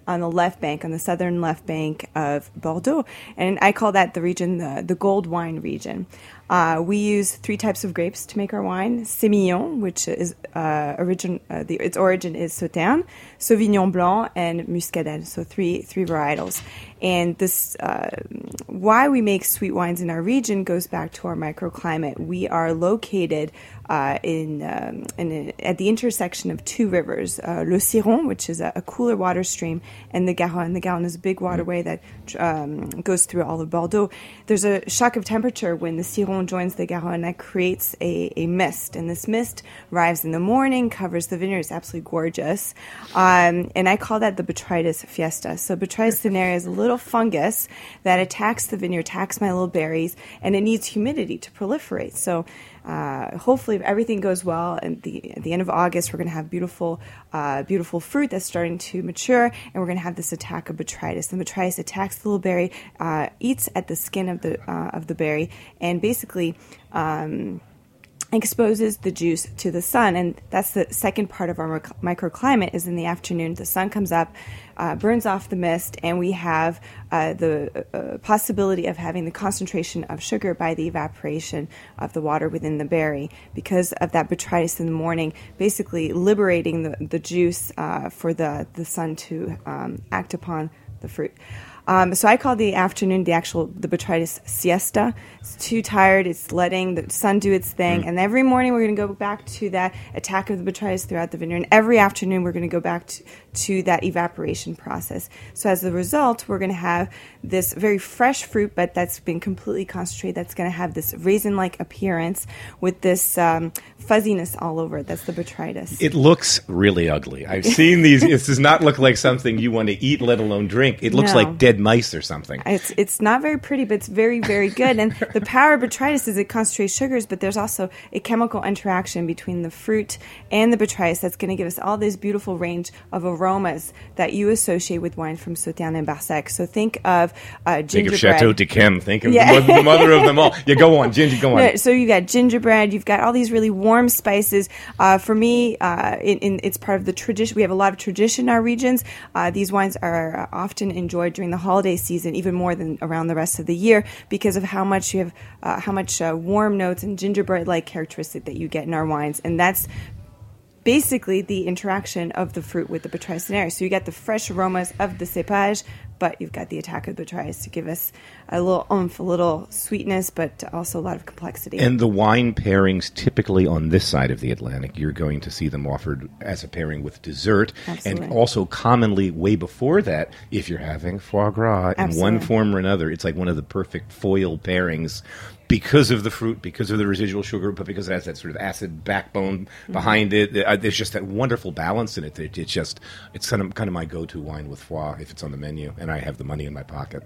on the left bank, on the southern left bank of Bordeaux. And I call that the region, the, the gold wine region. Uh, we use three types of grapes to make our wine. Sémillon, which is uh, origin, uh, the, its origin is Sauternes, Sauvignon Blanc, and Muscadelle. So three three varietals. And this, uh, why we make sweet wines in our region goes back to our microclimate. We are located uh, in, um, in a, at the intersection of two rivers, uh, Le Ciron, which is a, a cooler water stream, and the Garonne. The Garonne is a big waterway that um, goes through all of Bordeaux. There's a shock of temperature when the Ciron joins the Garonne that creates a, a mist, and this mist arrives in the morning, covers the vineyard. It's absolutely gorgeous, um, and I call that the botrytis fiesta. So botrytis cinerea is a little fungus that attacks the vineyard, attacks my little berries, and it needs humidity to proliferate. So uh, hopefully, if everything goes well, at the at the end of August, we're going to have beautiful, uh, beautiful fruit that's starting to mature, and we're going to have this attack of botrytis. And botrytis attacks the little berry, uh, eats at the skin of the uh, of the berry, and basically Um, exposes the juice to the sun. And that's the second part of our microclimate, is in the afternoon. The sun comes up, uh, burns off the mist, and we have uh, the uh, possibility of having the concentration of sugar by the evaporation of the water within the berry, because of that botrytis in the morning, basically liberating the, the juice uh, for the, the sun to um, act upon the fruit. Um, so I call the afternoon the actual, the botrytis siesta. It's too tired. It's letting the sun do its thing. Mm. And every morning we're going to go back to that attack of the botrytis throughout the vineyard. And every afternoon we're going to go back to, to that evaporation process. So as a result, we're going to have this very fresh fruit, but that's been completely concentrated. That's going to have this raisin-like appearance with this um, fuzziness all over it. That's the botrytis. It looks really ugly. I've seen these. It does not look like something you want to eat, let alone drink. It looks No. like dead mice or something. It's it's not very pretty, but it's very, very good. And the power of botrytis is it concentrates sugars, but there's also a chemical interaction between the fruit and the botrytis that's going to give us all this beautiful range of aromas that you associate with wine from Sauternes and Barsac. So think of uh, Think of gingerbread. Chateau d'Yquem. Think of Yeah. the, mo- the mother of them all. Yeah, go on, Ginger, go on. No, so you've got gingerbread, you've got all these really warm spices. Uh, for me, uh, in, in, it's part of the tradition. We have a lot of tradition in our regions. Uh, these wines are often enjoyed during the holiday season, even more than around the rest of the year, because of how much you have, uh, how much uh, warm notes and gingerbread-like characteristic that you get in our wines, and that's basically the interaction of the fruit with the botrytis cinerea. So you get the fresh aromas of the cépage, but you've got the attack of botrytis to give us a little oomph, a little sweetness, but also a lot of complexity. And the wine pairings, typically on this side of the Atlantic, you're going to see them offered as a pairing with dessert. Absolutely. And also commonly, way before that, if you're having foie gras in one Absolutely. form or another, it's like one of the perfect foil pairings because of the fruit, because of the residual sugar, but because it has that sort of acid backbone Mm-hmm. behind it. Uh, There's just that wonderful balance in it. It- It's just, it's kind of, kind of my go-to wine with foie if it's on the menu, and I have the money in my pocket.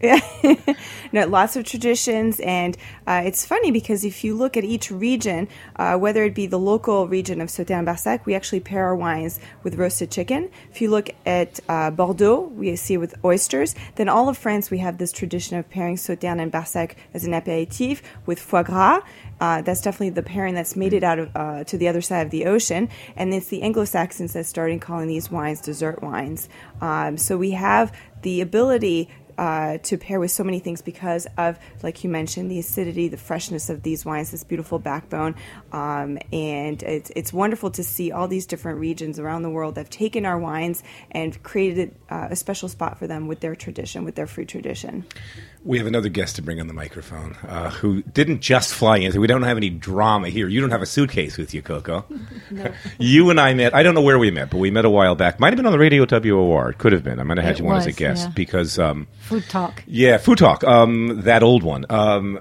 No, lots of traditions, and uh, it's funny because if you look at each region, uh, whether it be the local region of Sauternes and Barsac, we actually pair our wines with roasted chicken. If you look at uh, Bordeaux, we see it with oysters. Then all of France, we have this tradition of pairing Sauternes and Barsac as an apéritif with foie gras. Uh, that's definitely the pairing that's made it out of uh, to the other side of the ocean, and it's the Anglo-Saxons that started calling these wines dessert wines. Um, so we have the ability uh, to pair with so many things because of, like you mentioned, the acidity, the freshness of these wines, this beautiful backbone, um, and it's it's wonderful to see all these different regions around the world that have taken our wines and created uh, a special spot for them with their tradition, with their fruit tradition. We have another guest to bring on the microphone uh, who didn't just fly in. We don't have any drama here. You don't have a suitcase with you, Coco. No. You and I met, I don't know where we met, but we met a while back. Might have been on the Radio W O R. It could have been. I might have had It you on as a was, guest yeah. because, um, Food talk. yeah, Food Talk, um, that old one. Um,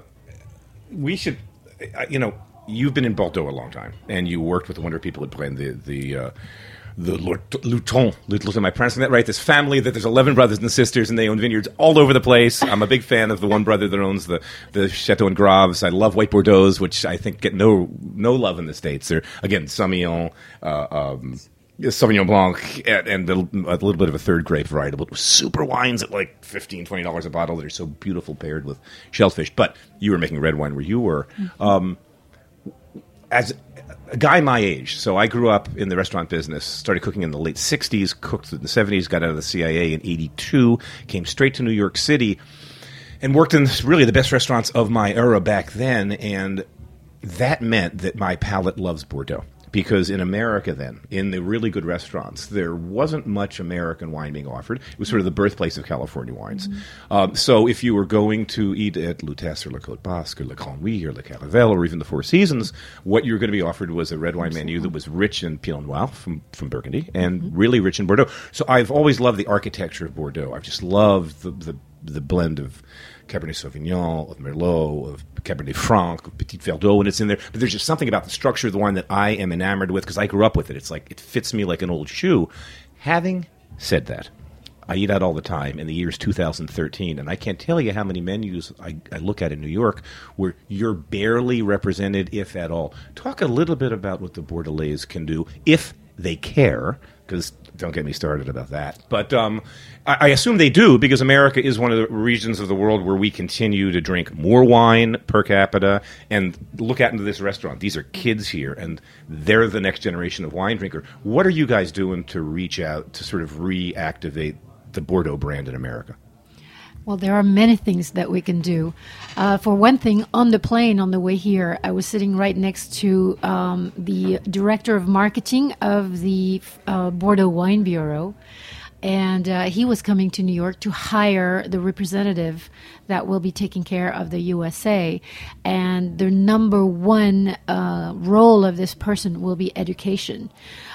we should, uh, you know, you've been in Bordeaux a long time, and you worked with the wonderful people at Brenne, the, the, uh, the Luton, Luton, am I pronouncing that right? This family that there's eleven brothers and sisters, and they own vineyards all over the place. I'm a big fan of the one brother that owns the, the Chateau and Graves. I love White Bordeaux, which I think get no no love in the States. They're, again, Sauvignon, uh, um, Sauvignon Blanc, and, and a, a little bit of a third grape variety, but super wines at like fifteen dollars, twenty dollars a bottle that are so beautiful paired with shellfish. But you were making red wine where you were. Um, as a guy my age, so I grew up in the restaurant business, started cooking in the late sixties, cooked in the seventies, got out of the C I A in eighty-two, came straight to New York City, and worked in really the best restaurants of my era back then, and that meant that my palate loves Bordeaux. Because in America then, in the really good restaurants, there wasn't much American wine being offered. It was sort of the birthplace of California wines. Mm-hmm. Um, so if you were going to eat at Lutèce or Le Côte Basque or Le Grand Huy or Le Caravel or even the Four Seasons, what you were going to be offered was a red wine Absolutely. menu that was rich in Pinot Noir from, from Burgundy and mm-hmm. really rich in Bordeaux. So I've always loved the architecture of Bordeaux. I've just loved the, the, the blend of Cabernet Sauvignon, of Merlot, of Cabernet Franc, of Petit Verdot, and it's in there. But there's just something about the structure of the wine that I am enamored with because I grew up with it. It's like it fits me like an old shoe. Having said that, I eat out all the time in the year's two thousand thirteen, and I can't tell you how many menus I, I look at in New York where you're barely represented, if at all. Talk a little bit about what the Bordelais can do, if they care, because don't get me started about that. But um, I, I assume they do, because America is one of the regions of the world where we continue to drink more wine per capita. And look out into this restaurant. These are kids here, and they're the next generation of wine drinker. What are you guys doing to reach out to sort of reactivate the Bordeaux brand in America? Well, there are many things that we can do. Uh, for one thing, on the plane on the way here, I was sitting right next to um, the director of marketing of the uh, Bordeaux Wine Bureau, and uh, he was coming to New York to hire the representative that will be taking care of the U S A. And the number one uh, role of this person will be education.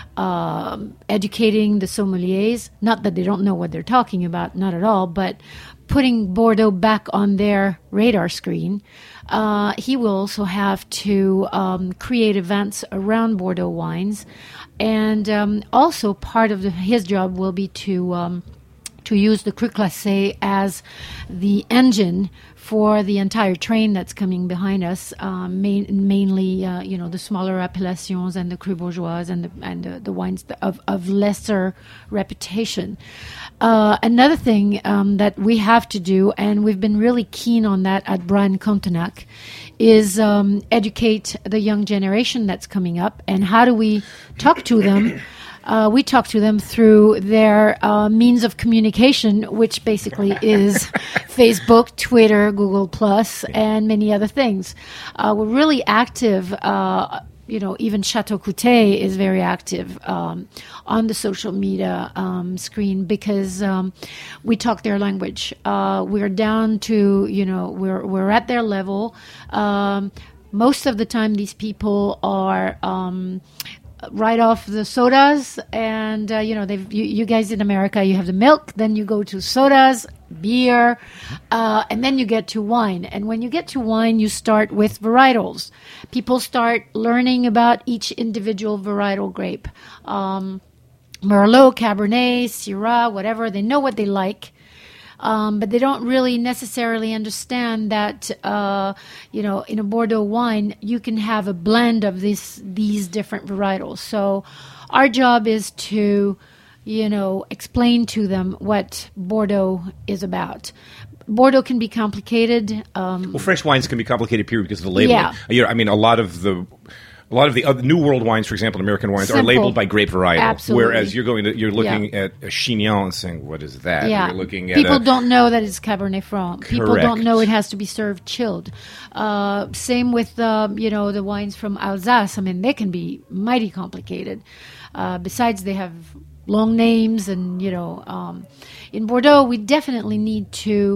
Um, educating the sommeliers, not that they don't know what they're talking about, not at all, but putting Bordeaux back on their radar screen. Uh, he will also have to um, create events around Bordeaux wines. And um, also part of the, his job will be to um, to use the Cru Classé as the engine for the entire train that's coming behind us, um, main, mainly, uh, you know, the smaller appellations and the Cru Bourgeois and the, and the, the wines of, of lesser reputation. Uh, another thing um, that we have to do, and we've been really keen on that at Brian Contenac, is um, educate the young generation that's coming up. And how do we talk to them? Uh, we talk to them through their uh, means of communication, which basically is Facebook, Twitter, Google Plus, and many other things. Uh, we're really active. Uh, you know, even Chateau Coutet is very active um, on the social media um, screen because um, we talk their language. Uh, we're down to, you know, we're we're at their level. Um, most of the time, these people are. Um, right off the sodas, and uh, you know, they've you, you guys in America, you have the milk, then you go to sodas, beer, uh, and then you get to wine. And when you get to wine, you start with varietals. People start learning about each individual varietal grape. Um, Merlot, Cabernet, Syrah, whatever. They know what they like. Um, but they don't really necessarily understand that, uh, you know, in a Bordeaux wine, you can have a blend of these these different varietals. So our job is to, you know, explain to them what Bordeaux is about. Bordeaux can be complicated. Um, well, French wines can be complicated, period, because of the labeling. Yeah. You know, I mean, a lot of the... A lot of the other New World wines, for example, American wines, Simple. are labeled by grape varietal. Absolutely. Whereas you're going to you're looking Yeah. at a Chignon and saying, "What is that?" Yeah. You're looking at People a, don't know that it's Cabernet Franc. People Correct. don't know it has to be served chilled. Uh, same with um, you know, the wines from Alsace. I mean, they can be mighty complicated. Uh, besides, they have long names, and you know, um, in Bordeaux, we definitely need to.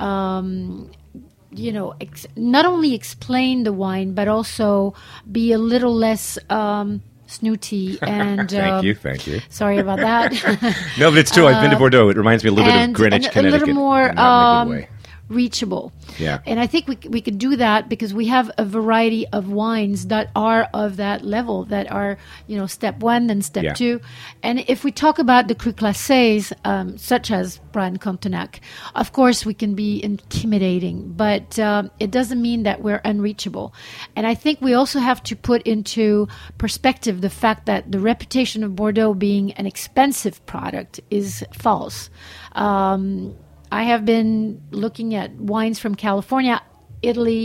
Um, you know, ex- not only explain the wine, but also be a little less um, snooty. And thank um, you, thank you. Sorry about that. No, but it's true. I've been to Bordeaux. It reminds me a little bit and, of Greenwich, and Connecticut. a little more and not in a um, good way. reachable. Yeah. And I think we we could do that because we have a variety of wines that are of that level, that are, you know, step one, then step Yeah. two. And if we talk about the Cru Classés, um, such as Brian Contenac, of course we can be intimidating, but um, it doesn't mean that we're unreachable. And I think we also have to put into perspective the fact that the reputation of Bordeaux being an expensive product is false. Um, I have been looking at wines from California, Italy,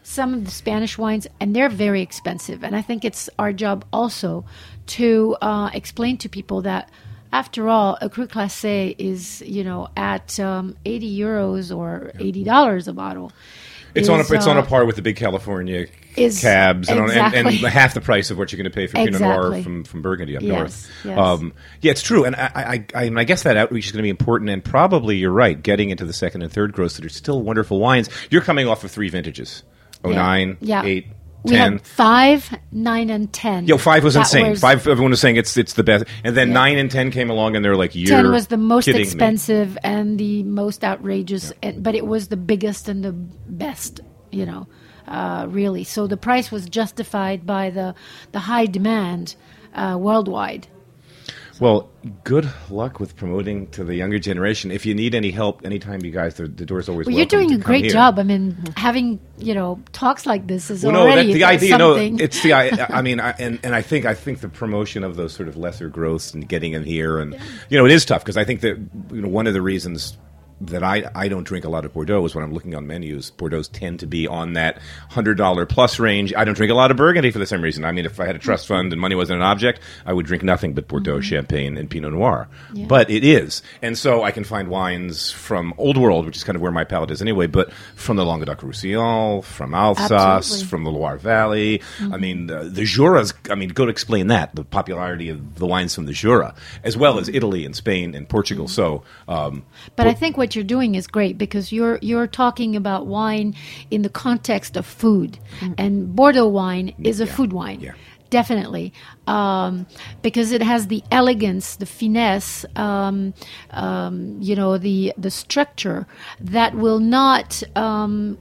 some of the Spanish wines, and they're very expensive. And I think it's our job also to uh, explain to people that, after all, a Cru Classé is, you know, at um, eighty euros or eighty dollars a bottle. It's is, on a it's on a uh, par with the big California is- cabs, and, on, and, and exactly. half the price of what you're going to pay for Pinot Noir Exactly. from, from Burgundy up Yes, north. yes. Um, yeah, it's true, and I, I, I, I guess that outreach is going to be important. And probably you're right. Getting into the second and third growths that are still wonderful wines. You're coming off of three vintages: oh nine, Yeah. eight, We ten. had five, nine, and ten. Yo, five was That insane. was- Five, everyone was saying it's it's the best, and then Yeah. nine and ten came along, and they're like, "You're ten was the most kidding me." expensive and the most outrageous, and, but it was the biggest and the best, you know, uh, really. So the price was justified by the the high demand uh, worldwide. Well, good luck with promoting to the younger generation. If you need any help, anytime you guys, the, the door's always Well, you're welcome doing to a come great here. job. I mean, having, you know, talks like this is Well, no, already that, the idea, no, something. it's the. I, I mean, I, and and I think I think the promotion of those sort of lesser growths and getting them here, and you know, it is tough because I think that you know one of the reasons that I, I don't drink a lot of Bordeaux is when I'm looking on menus, Bordeaux's tend to be on that one hundred dollars plus range. I don't drink a lot of Burgundy for the same reason. I mean, if I had a trust fund and money wasn't an object, I would drink nothing but Bordeaux, Champagne, and Pinot Noir. Yeah. But it is. And so I can find wines from Old World, which is kind of where my palate is anyway, but from the Languedoc-Roussillon, from Alsace, Absolutely. from the Loire Valley. I mean, the, the Jura's, I mean, go to explain that, the popularity of the wines from the Jura, as well as Italy and Spain and Portugal. So, um, But I think what you're doing is great because you're you're talking about wine in the context of food, and Bordeaux wine is a Yeah. food wine. Yeah. Definitely, um, because it has the elegance, the finesse, um, um, you know, the the structure that will not um,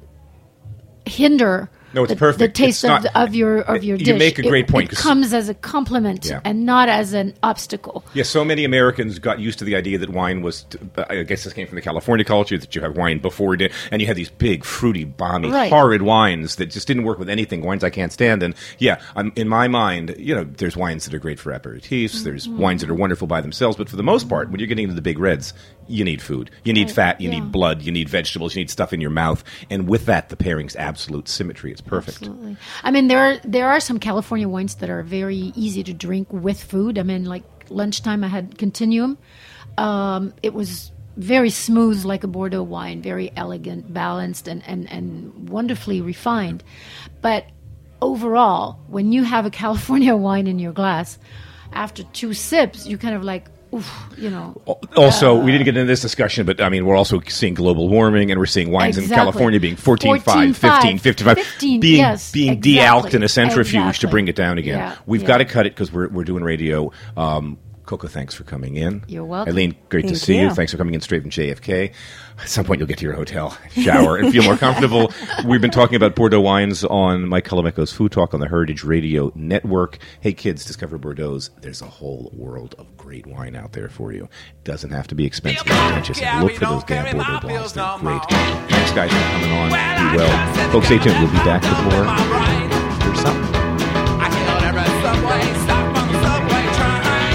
hinder. No, it's the, perfect. The taste It's of, not- the, of your of your You dish. make a It- great point, It, 'cause- comes as a compliment Yeah. and not as an obstacle. yeah, so many Americans got used to the idea that wine was, I guess this came from the California culture, that you have wine before dinner, and you had these big, fruity, balmy, Right. horrid wines that just didn't work with anything, wines I can't stand. And yeah, I'm, in my mind, you know, there's wines that are great for aperitifs, there's Mm-hmm. wines that are wonderful by themselves, but for the most part, when you're getting into the big reds, you need food. You need fat, you yeah. need blood, you need vegetables, you need stuff in your mouth. And with that, the pairing's absolute symmetry. It's perfect. Absolutely. I mean, there are there are some California wines that are very easy to drink with food. I mean, like lunchtime, I had Continuum. Um, it was very smooth, like a Bordeaux wine, very elegant, balanced, and, and, and wonderfully refined. But overall, when you have a California wine in your glass, after two sips, you kind of like, oof, you know. Also, we didn't get into this discussion, but I mean, we're also seeing global warming, and we're seeing wines in Exactly. California being fourteen point five, fourteen point five, fifteen, fifty-five, fifteen, being yes, being exactly. de-alked in a centrifuge to Exactly. bring it down again. Yeah, We've yeah. got to cut it because we're we're doing radio. Um, Coco, thanks for coming in. You're welcome. Eileen, great to Thank see you. you. Thanks for coming in straight from J F K. At some point, you'll get to your hotel, shower, and feel more comfortable. We've been talking about Bordeaux wines on Mike Colameco's Food Talk on the Heritage Radio Network. Hey, kids, discover Bordeaux's. There's a whole world of great wine out there for you. It doesn't have to be expensive or pretentious. And look for those damn Bordeaux Blancs. They're great. Thanks, guys, for coming on. Be well. Folks, stay tuned. We'll be back with more. Here's something. I held every subway stop on the subway train.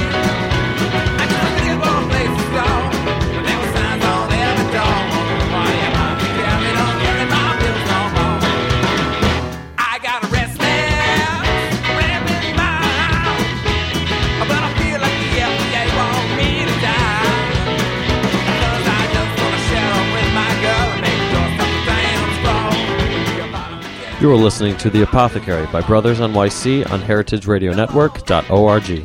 I just didn't want a place to go, but there were signs on every door. Why am I carrying on carrying my bills no more? I got arrested, ran in my house, but I feel like the F B A want me to die. 'Cause I just wanna share up with my girl and make sure something's wrong. You are listening to The Apothecary by Brothers N Y C on heritage radio network dot org.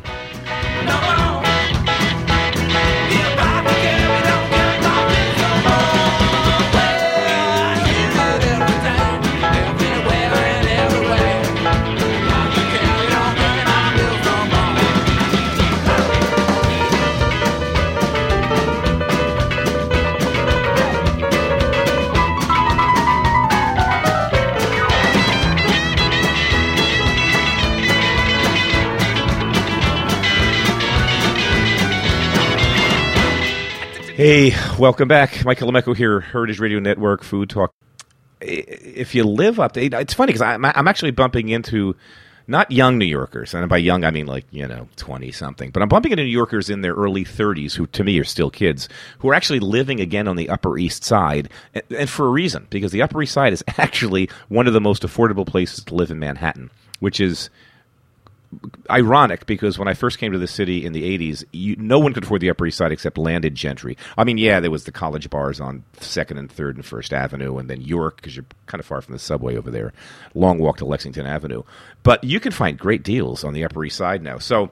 Hey, welcome back. Michael Lemecco here, Heritage Radio Network, Food Talk. If you live up to, it's funny because I'm, I'm actually bumping into not young New Yorkers, and by young I mean like, you know, twenty-something, but I'm bumping into New Yorkers in their early thirties who, to me, are still kids, who are actually living again on the Upper East Side, and, and for a reason, because the Upper East Side is actually one of the most affordable places to live in Manhattan, which is ironic because when I first came to the city in the eighties, you, no one could afford the Upper East Side except landed gentry. I mean, yeah, there was the college bars on second and third and first Avenue, and then York, because you're kind of far from the subway over there. Long walk to Lexington Avenue. But you can find great deals on the Upper East Side now. So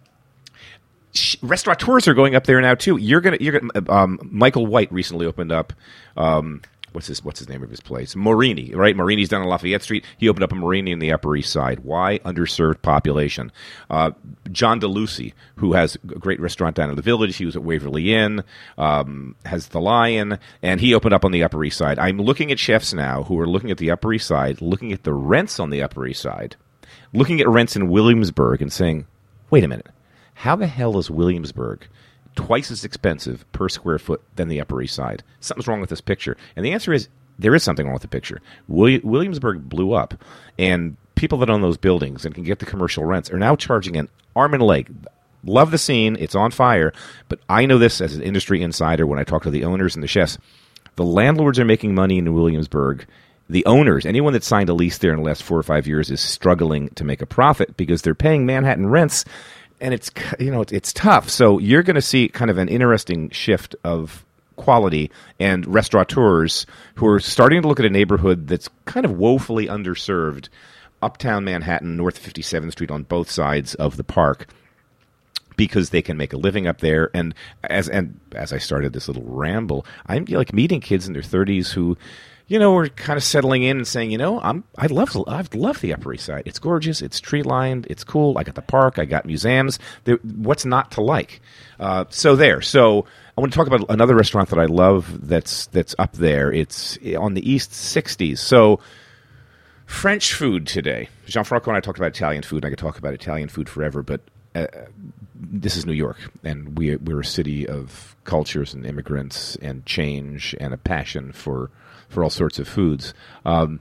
sh- restaurateurs are going up there now, too. You're going to, you're gonna, um, Michael White recently opened up, um, What's his What's his name of his place? Morini, right? Morini's down on Lafayette Street. He opened up a Morini in the Upper East Side. Why? Underserved population. Uh, John DeLucy, who has a great restaurant down in the Village. He was at Waverly Inn, um, has the Lion, and he opened up on the Upper East Side. I'm looking at chefs now who are looking at the Upper East Side, looking at the rents on the Upper East Side, looking at rents in Williamsburg and saying, wait a minute, how the hell is Williamsburg twice as expensive per square foot than the Upper East Side? Something's wrong with this picture. And the answer is, there is something wrong with the picture. Willi- Williamsburg blew up, and people that own those buildings and can get the commercial rents are now charging an arm and a leg. Love the scene. It's on fire. But I know this as an industry insider when I talk to the owners and the chefs. The landlords are making money in Williamsburg. The owners, anyone that signed a lease there in the last four or five years, is struggling to make a profit because they're paying Manhattan rents. And it's, you know, it's, it's tough. So you're going to see kind of an interesting shift of quality and restaurateurs who are starting to look at a neighborhood that's kind of woefully underserved, uptown Manhattan, North fifty-seventh Street, on both sides of the park, because they can make a living up there. And as and as I started this little ramble, I'm like meeting kids in their thirties who, you know, we're kind of settling in and saying, you know, I'm I love I love the Upper East Side. It's gorgeous. It's tree lined. It's cool. I got the park. I got museums. There, what's not to like? Uh, so there. So I want to talk about another restaurant that I love. That's that's up there. It's on the East sixties. So French food today. Gianfranco and I talked about Italian food. And I could talk about Italian food forever, but uh, this is New York, and we we're a city of cultures and immigrants and change and a passion for. for all sorts of foods. Um,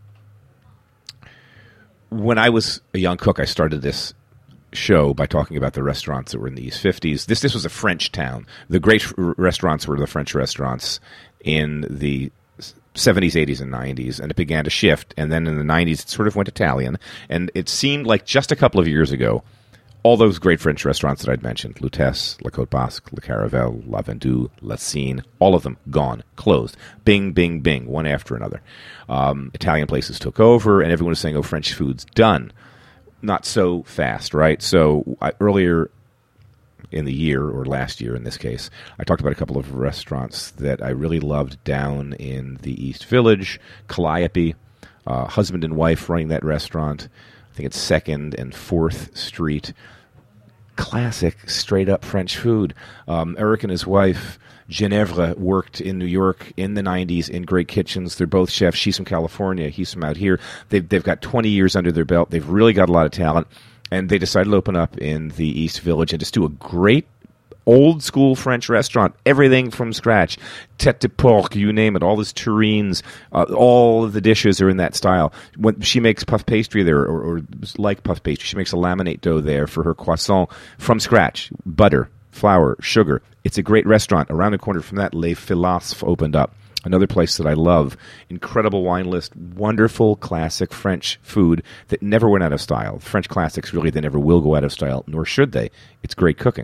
when I was a young cook, I started this show by talking about the restaurants that were in the East fifties. This this was a French town. The great r- restaurants were the French restaurants in the seventies, eighties, and nineties, and it began to shift. And then in the nineties, it sort of went Italian. And it seemed like just a couple of years ago, all those great French restaurants that I'd mentioned, Lutèce, La Côte Basque, Le Caravelle, La Vendue, La Cine, all of them gone, closed. Bing, bing, bing, one after another. Um, Italian places took over, and everyone was saying, oh, French food's done. Not so fast, right? So I, earlier in the year, or last year in this case, I talked about a couple of restaurants that I really loved down in the East Village. Calliope, uh, husband and wife running that restaurant. I think it's second and fourth Street. Classic, straight-up French food. Um, Eric and his wife, Ginevra, worked in New York in the nineties in great kitchens. They're both chefs. She's from California. He's from out here. They've, they've got twenty years under their belt. They've really got a lot of talent. And they decided to open up in the East Village and just do a great old-school French restaurant, everything from scratch. Tête de porc, you name it, all these terrines, uh, all of the dishes are in that style. When she makes puff pastry there, or, or like puff pastry, she makes a laminate dough there for her croissant from scratch. Butter, flour, sugar. It's a great restaurant. Around the corner from that, Les Philosophes opened up. Another place that I love. Incredible wine list. Wonderful classic French food that never went out of style. French classics, really, they never will go out of style, nor should they. It's great cooking.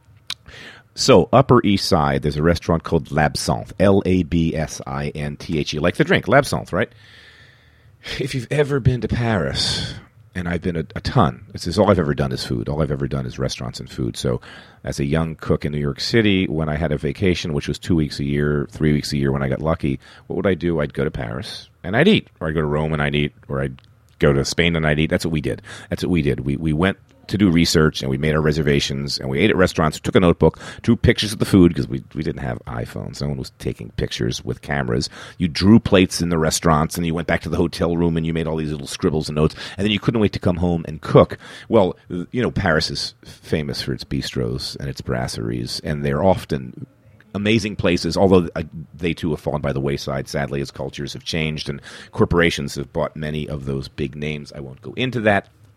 So, Upper East Side, there's a restaurant called L'Absinthe, L A B S I N T H E, like the drink, L'Absinthe, right? If you've ever been to Paris, and I've been a, a ton, this is all I've ever done is food. All I've ever done is restaurants and food. So, as a young cook in New York City, when I had a vacation, which was two weeks a year, three weeks a year when I got lucky, what would I do? I'd go to Paris, and I'd eat. Or I'd go to Rome, and I'd eat. Or I'd go to Spain, and I'd eat. That's what we did. That's what we did. We we went to do research, and we made our reservations, and we ate at restaurants, took a notebook, drew pictures of the food, because we, we didn't have iPhones. No one was taking pictures with cameras. You drew plates in the restaurants, and you went back to the hotel room, and you made all these little scribbles and notes, and then you couldn't wait to come home and cook. Well, you know, Paris is famous for its bistros and its brasseries, and they're often amazing places, although uh, they too have fallen by the wayside, sadly, as cultures have changed, and corporations have bought many of those big names. I won't go into that.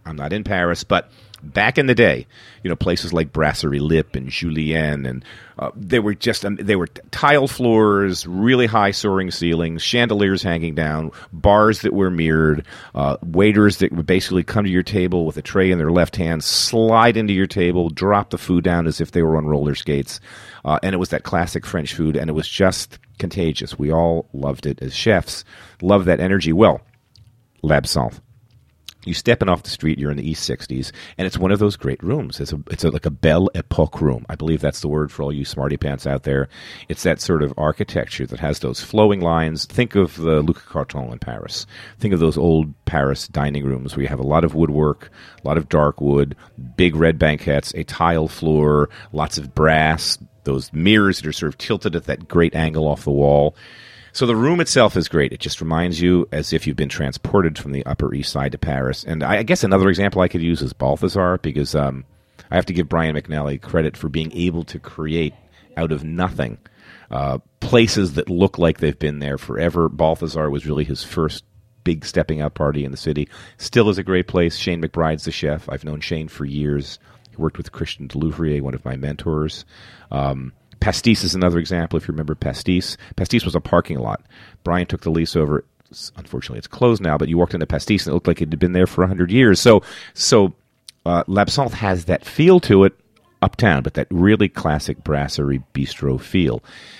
I'm not in Paris, but back in the day, you know, places like Brasserie Lip and Julien, and uh, they were just um, they were t- tile floors, really high soaring ceilings, chandeliers hanging down, bars that were mirrored, uh, waiters that would basically come to your table with a tray in their left hand, slide into your table, drop the food down as if they were on roller skates, uh, and it was that classic French food, and it was just contagious. We all loved it as chefs, loved that energy. Well, L'Absinthe. You stepping off the street, you're in the East sixties, and it's one of those great rooms. It's a, it's a, like a Belle Epoque room. I believe that's the word for all you smarty pants out there. It's that sort of architecture that has those flowing lines. Think of the Luc Carton in Paris. Think of those old Paris dining rooms where you have a lot of woodwork, a lot of dark wood, big red banquettes, a tile floor, lots of brass, those mirrors that are sort of tilted at that great angle off the wall. So the room itself is great. It just reminds you as if you've been transported from the Upper East Side to Paris. And I, I guess another example I could use is Balthazar, because um, I have to give Brian McNally credit for being able to create out of nothing uh, places that look like they've been there forever. Balthazar was really his first big stepping out party in the city. Still is a great place. Shane McBride's the chef. I've known Shane for years. He worked with Christian Delouvrier, one of my mentors. Um Pastis is another example, if you remember Pastis. Pastis was a parking lot. Brian took the lease over. Unfortunately, it's closed now, but you walked into Pastis, and it looked like it had been there for one hundred years. So so uh, L'Absinthe has that feel to it uptown, but that really classic brasserie bistro feel.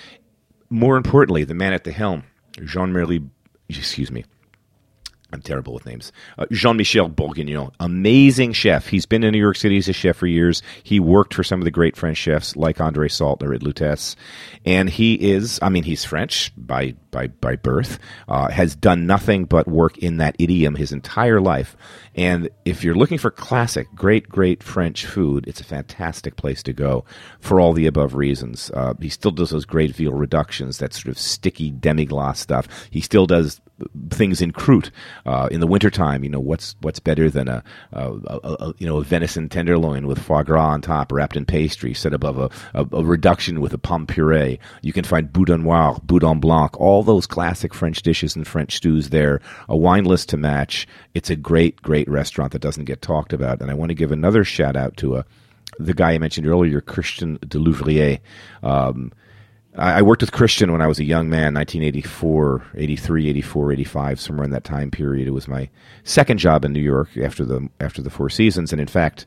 More importantly, the man at the helm, Jean-Marie, excuse me, I'm terrible with names. Uh, Jean-Michel Bourguignon, amazing chef. He's been in New York City as a chef for years. He worked for some of the great French chefs like André Saltner at Lutèce. And he is, I mean, he's French by by, by birth, uh, has done nothing but work in that idiom his entire life. And if you're looking for classic, great, great French food, it's a fantastic place to go for all the above reasons. Uh, he still does those great veal reductions, that sort of sticky demi-glace stuff. He still does things in croûte. Uh, in the wintertime, you know, what's what's better than a, a, a, a you know a venison tenderloin with foie gras on top, wrapped in pastry, set above a, a, a reduction with a pomme puree. You can find boudin noir, boudin blanc, all those classic French dishes and French stews there. A wine list to match. It's a great, great restaurant that doesn't get talked about. And I want to give another shout out to a, the guy I mentioned earlier, Christian Delouvrier. Um, I worked with Christian when I was a young man, nineteen eighty-four, eighty-three, eighty-four, eighty-five, somewhere in that time period. It was my second job in New York after the after the Four Seasons. And in fact,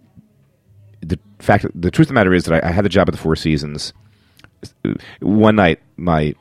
the fact, the truth of the matter is that I, I had the job at the Four Seasons. One night, my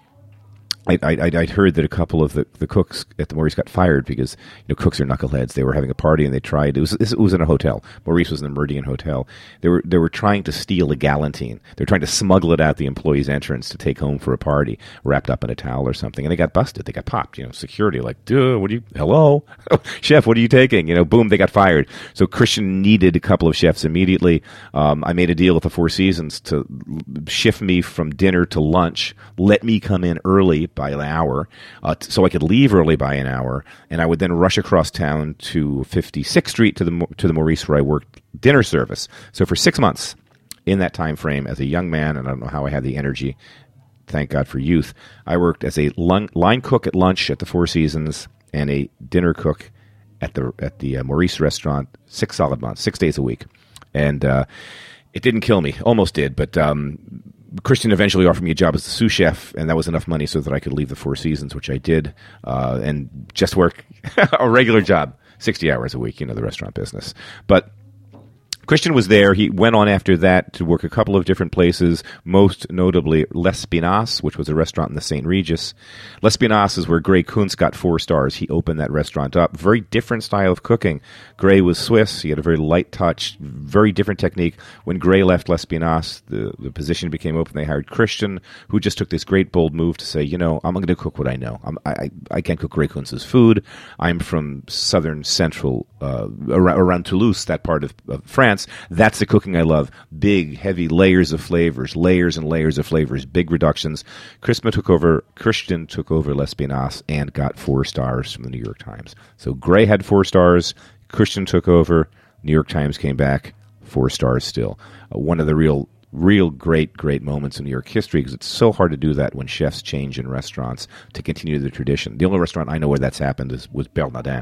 I, I, I'd heard that a couple of the, the cooks at the Maurice got fired because, you know, cooks are knuckleheads. They were having a party and they tried. It was it was in a hotel. Maurice was in the Meridian Hotel. They were they were trying to steal a Galantine. They were trying to smuggle it out the employee's entrance to take home for a party, wrapped up in a towel or something. And they got busted. They got popped. You know, security like, dude, what are you? Hello, chef, what are you taking? You know, boom, they got fired. So Christian needed a couple of chefs immediately. Um, I made a deal with the Four Seasons to shift me from dinner to lunch. Let me come in early by an hour, uh, t- so I could leave early by an hour, and I would then rush across town to fifty-sixth Street to the to the Maurice where I worked dinner service. So for six months in that time frame, as a young man, and I don't know how I had the energy, thank God for youth, I worked as a lun- line cook at lunch at the Four Seasons and a dinner cook at the at the uh, Maurice restaurant six solid months, six days a week, and uh, it didn't kill me, almost did, but. Um, Christian eventually offered me a job as the sous chef, and that was enough money so that I could leave the Four Seasons, which I did, uh, and just work a regular job, sixty hours a week, you know, the restaurant business. But Christian was there. He went on after that to work a couple of different places, most notably L'Espinasse, which was a restaurant in the Saint Regis. L'Espinasse is where Gray Kuntz got four stars. He opened that restaurant up. Very different style of cooking. Gray was Swiss. He had a very light touch, very different technique. When Gray left L'Espinasse, the, the position became open. They hired Christian, who just took this great, bold move to say, you know, I'm going to cook what I know. I'm, I, I can't cook Gray Kuntz's food. I'm from southern central, uh, around, around Toulouse, that part of, of France. That's the cooking I love. Big, heavy layers of flavors, layers and layers of flavors, big reductions. Christian took over, Christian took over L'Espinasse and got four stars from the New York Times. So Gray had four stars. Christian took over. New York Times came back, four stars still. Uh, one of the real, real great, great moments in New York history, because it's so hard to do that when chefs change in restaurants to continue the tradition. The only restaurant I know where that's happened is, was Bernardin.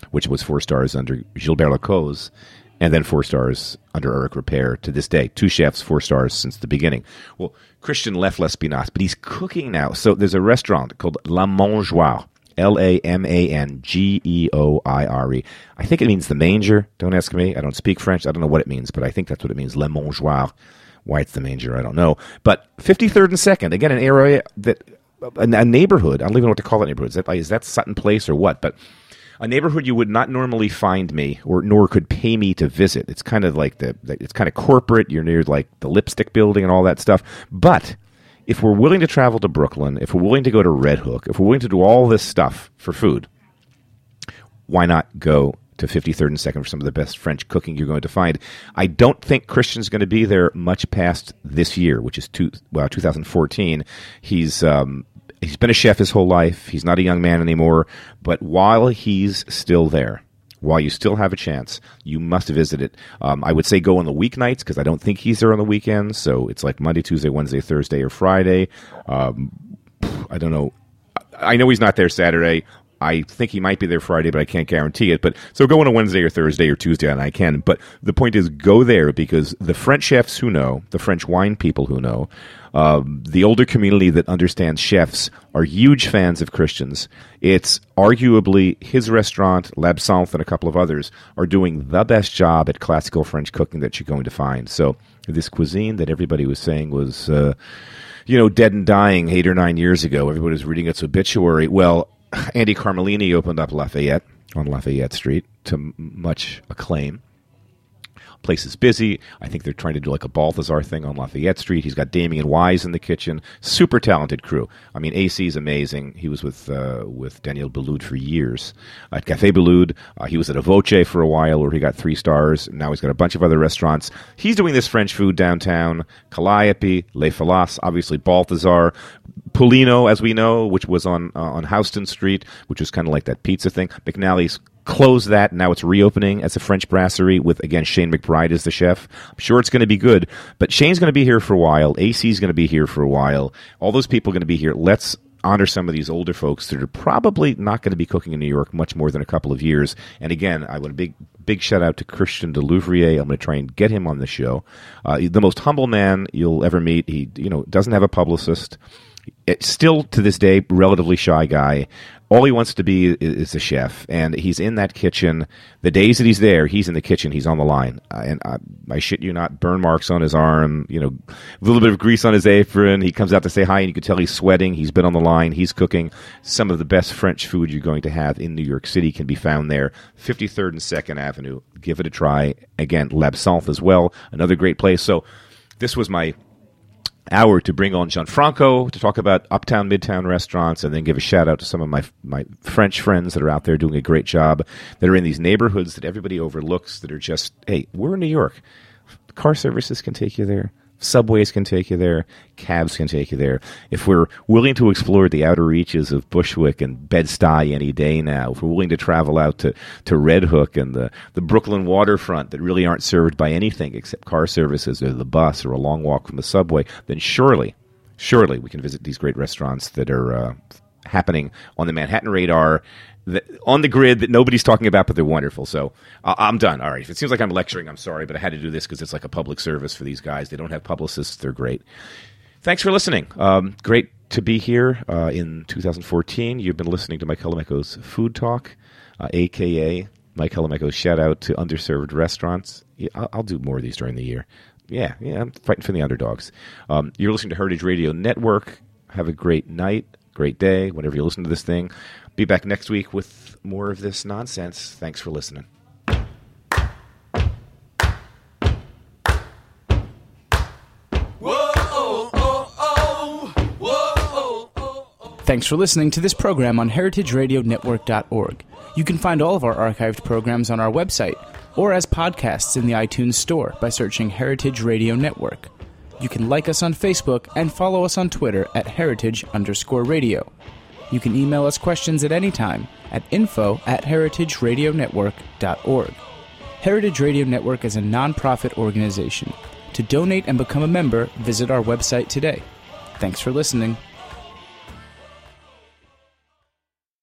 which was four stars under Gilbert Lacause, and then four stars under Eric Ripert to this day. Two chefs, four stars since the beginning. Well, Christian left L'Espinasse, but he's cooking now. So there's a restaurant called La Mangeoire, L A M A N G E O I R E. I think it means the manger. Don't ask me. I don't speak French. I don't know what it means, but I think that's what it means, La Mangeoire. Why it's the manger, I don't know. But fifty-third and second, again, an area that, a, a neighborhood, I don't even know what to call that neighborhood. Is that, is that Sutton Place or what? But a neighborhood you would not normally find me, or nor could pay me to visit. It's kind of like the, it's kind of corporate. You're near like the Lipstick Building and all that stuff. But if we're willing to travel to Brooklyn, if we're willing to go to Red Hook, if we're willing to do all this stuff for food, why not go to fifty-third and second for some of the best French cooking you're going to find? I don't think Christian's going to be there much past this year, which is two, well, two thousand fourteen. He's um, he's been a chef his whole life. He's not a young man anymore. But while he's still there, while you still have a chance, you must visit it. Um, I would say go on the weeknights because I don't think he's there on the weekends. So it's like Monday, Tuesday, Wednesday, Thursday, or Friday. Um, I don't know. I know he's not there Saturday. I think he might be there Friday, but I can't guarantee it. But so go on a Wednesday or Thursday or Tuesday, and I can. But the point is, go there because the French chefs who know, the French wine people who know, um, the older community that understands chefs are huge fans of Christian's. It's arguably his restaurant, L'Absinthe, and a couple of others are doing the best job at classical French cooking that you're going to find. So this cuisine that everybody was saying was, uh, you know, dead and dying eight or nine years ago. Everybody was reading its obituary. Well, Andy Carmelini opened up Lafayette on Lafayette Street to m- much acclaim. Place is busy. I think they're trying to do like a Balthazar thing on Lafayette Street. He's got Damien Wise in the kitchen. Super talented crew. I mean, A C's amazing. He was with uh, with Daniel Boulud for years at Café Boulud. Uh, he was at Avoce for a while where he got three stars. Now he's got a bunch of other restaurants. He's doing this French food downtown. Calliope, Les Falas, obviously Balthazar. Pulino, as we know, which was on uh, on Houston Street, which was kind of like that pizza thing. McNally's closed that. Now it's reopening as a French brasserie with, again, Shane McBride as the chef. I'm sure it's going to be good, but Shane's going to be here for a while. A C's going to be here for a while. All those people are going to be here. Let's honor some of these older folks that are probably not going to be cooking in New York much more than a couple of years. And again, I want a big, big shout out to Christian Delouvrier. I'm going to try and get him on the show. Uh, the most humble man you'll ever meet. He, you know, doesn't have a publicist. It's still, to this day, relatively shy guy. All he wants to be is, is a chef, and he's in that kitchen. The days that he's there, he's in the kitchen. He's on the line, uh, and I, I shit you not, burn marks on his arm. You know, a little bit of grease on his apron. He comes out to say hi, and you can tell he's sweating. He's been on the line. He's cooking. Some of the best French food you're going to have in New York City can be found there. fifty-third and second Avenue. Give it a try. Again, L'Absinthe as well, another great place. So this was my hour to bring on Gianfranco to talk about uptown, midtown restaurants, and then give a shout out to some of my my French friends that are out there doing a great job, that are in these neighborhoods that everybody overlooks, that are just, hey, we're in New York. Car services can take you there. Subways can take you there. Cabs can take you there. If we're willing to explore the outer reaches of Bushwick and Bed-Stuy any day now, if we're willing to travel out to, to Red Hook and the, the Brooklyn waterfront that really aren't served by anything except car services or the bus or a long walk from the subway, then surely, surely we can visit these great restaurants that are uh, happening on the Manhattan radar, that, on the grid that nobody's talking about, but they're wonderful. So uh, I'm done. All right. If it seems like I'm lecturing, I'm sorry, but I had to do this because it's like a public service for these guys. They don't have publicists. They're great. Thanks for listening. Um, great to be here uh, in two thousand fourteen. You've been listening to Mike Helemeko's Food Talk, uh, a k a. Mike Helemeko's shout out to underserved restaurants. Yeah, I'll, I'll do more of these during the year. Yeah, yeah, I'm fighting for the underdogs. Um, you're listening to Heritage Radio Network. Have a great night, great day, whenever you listen to this thing. Be back next week with more of this nonsense. Thanks for listening. Thanks for listening to this program on heritage radio network dot org. You can find all of our archived programs on our website or as podcasts in the iTunes Store by searching Heritage Radio Network. You can like us on Facebook and follow us on Twitter at heritage underscore radio. You can email us questions at any time at info at heritage radio network dot org. Heritage Radio Network is a non-profit organization. To donate and become a member, visit our website today. Thanks for listening.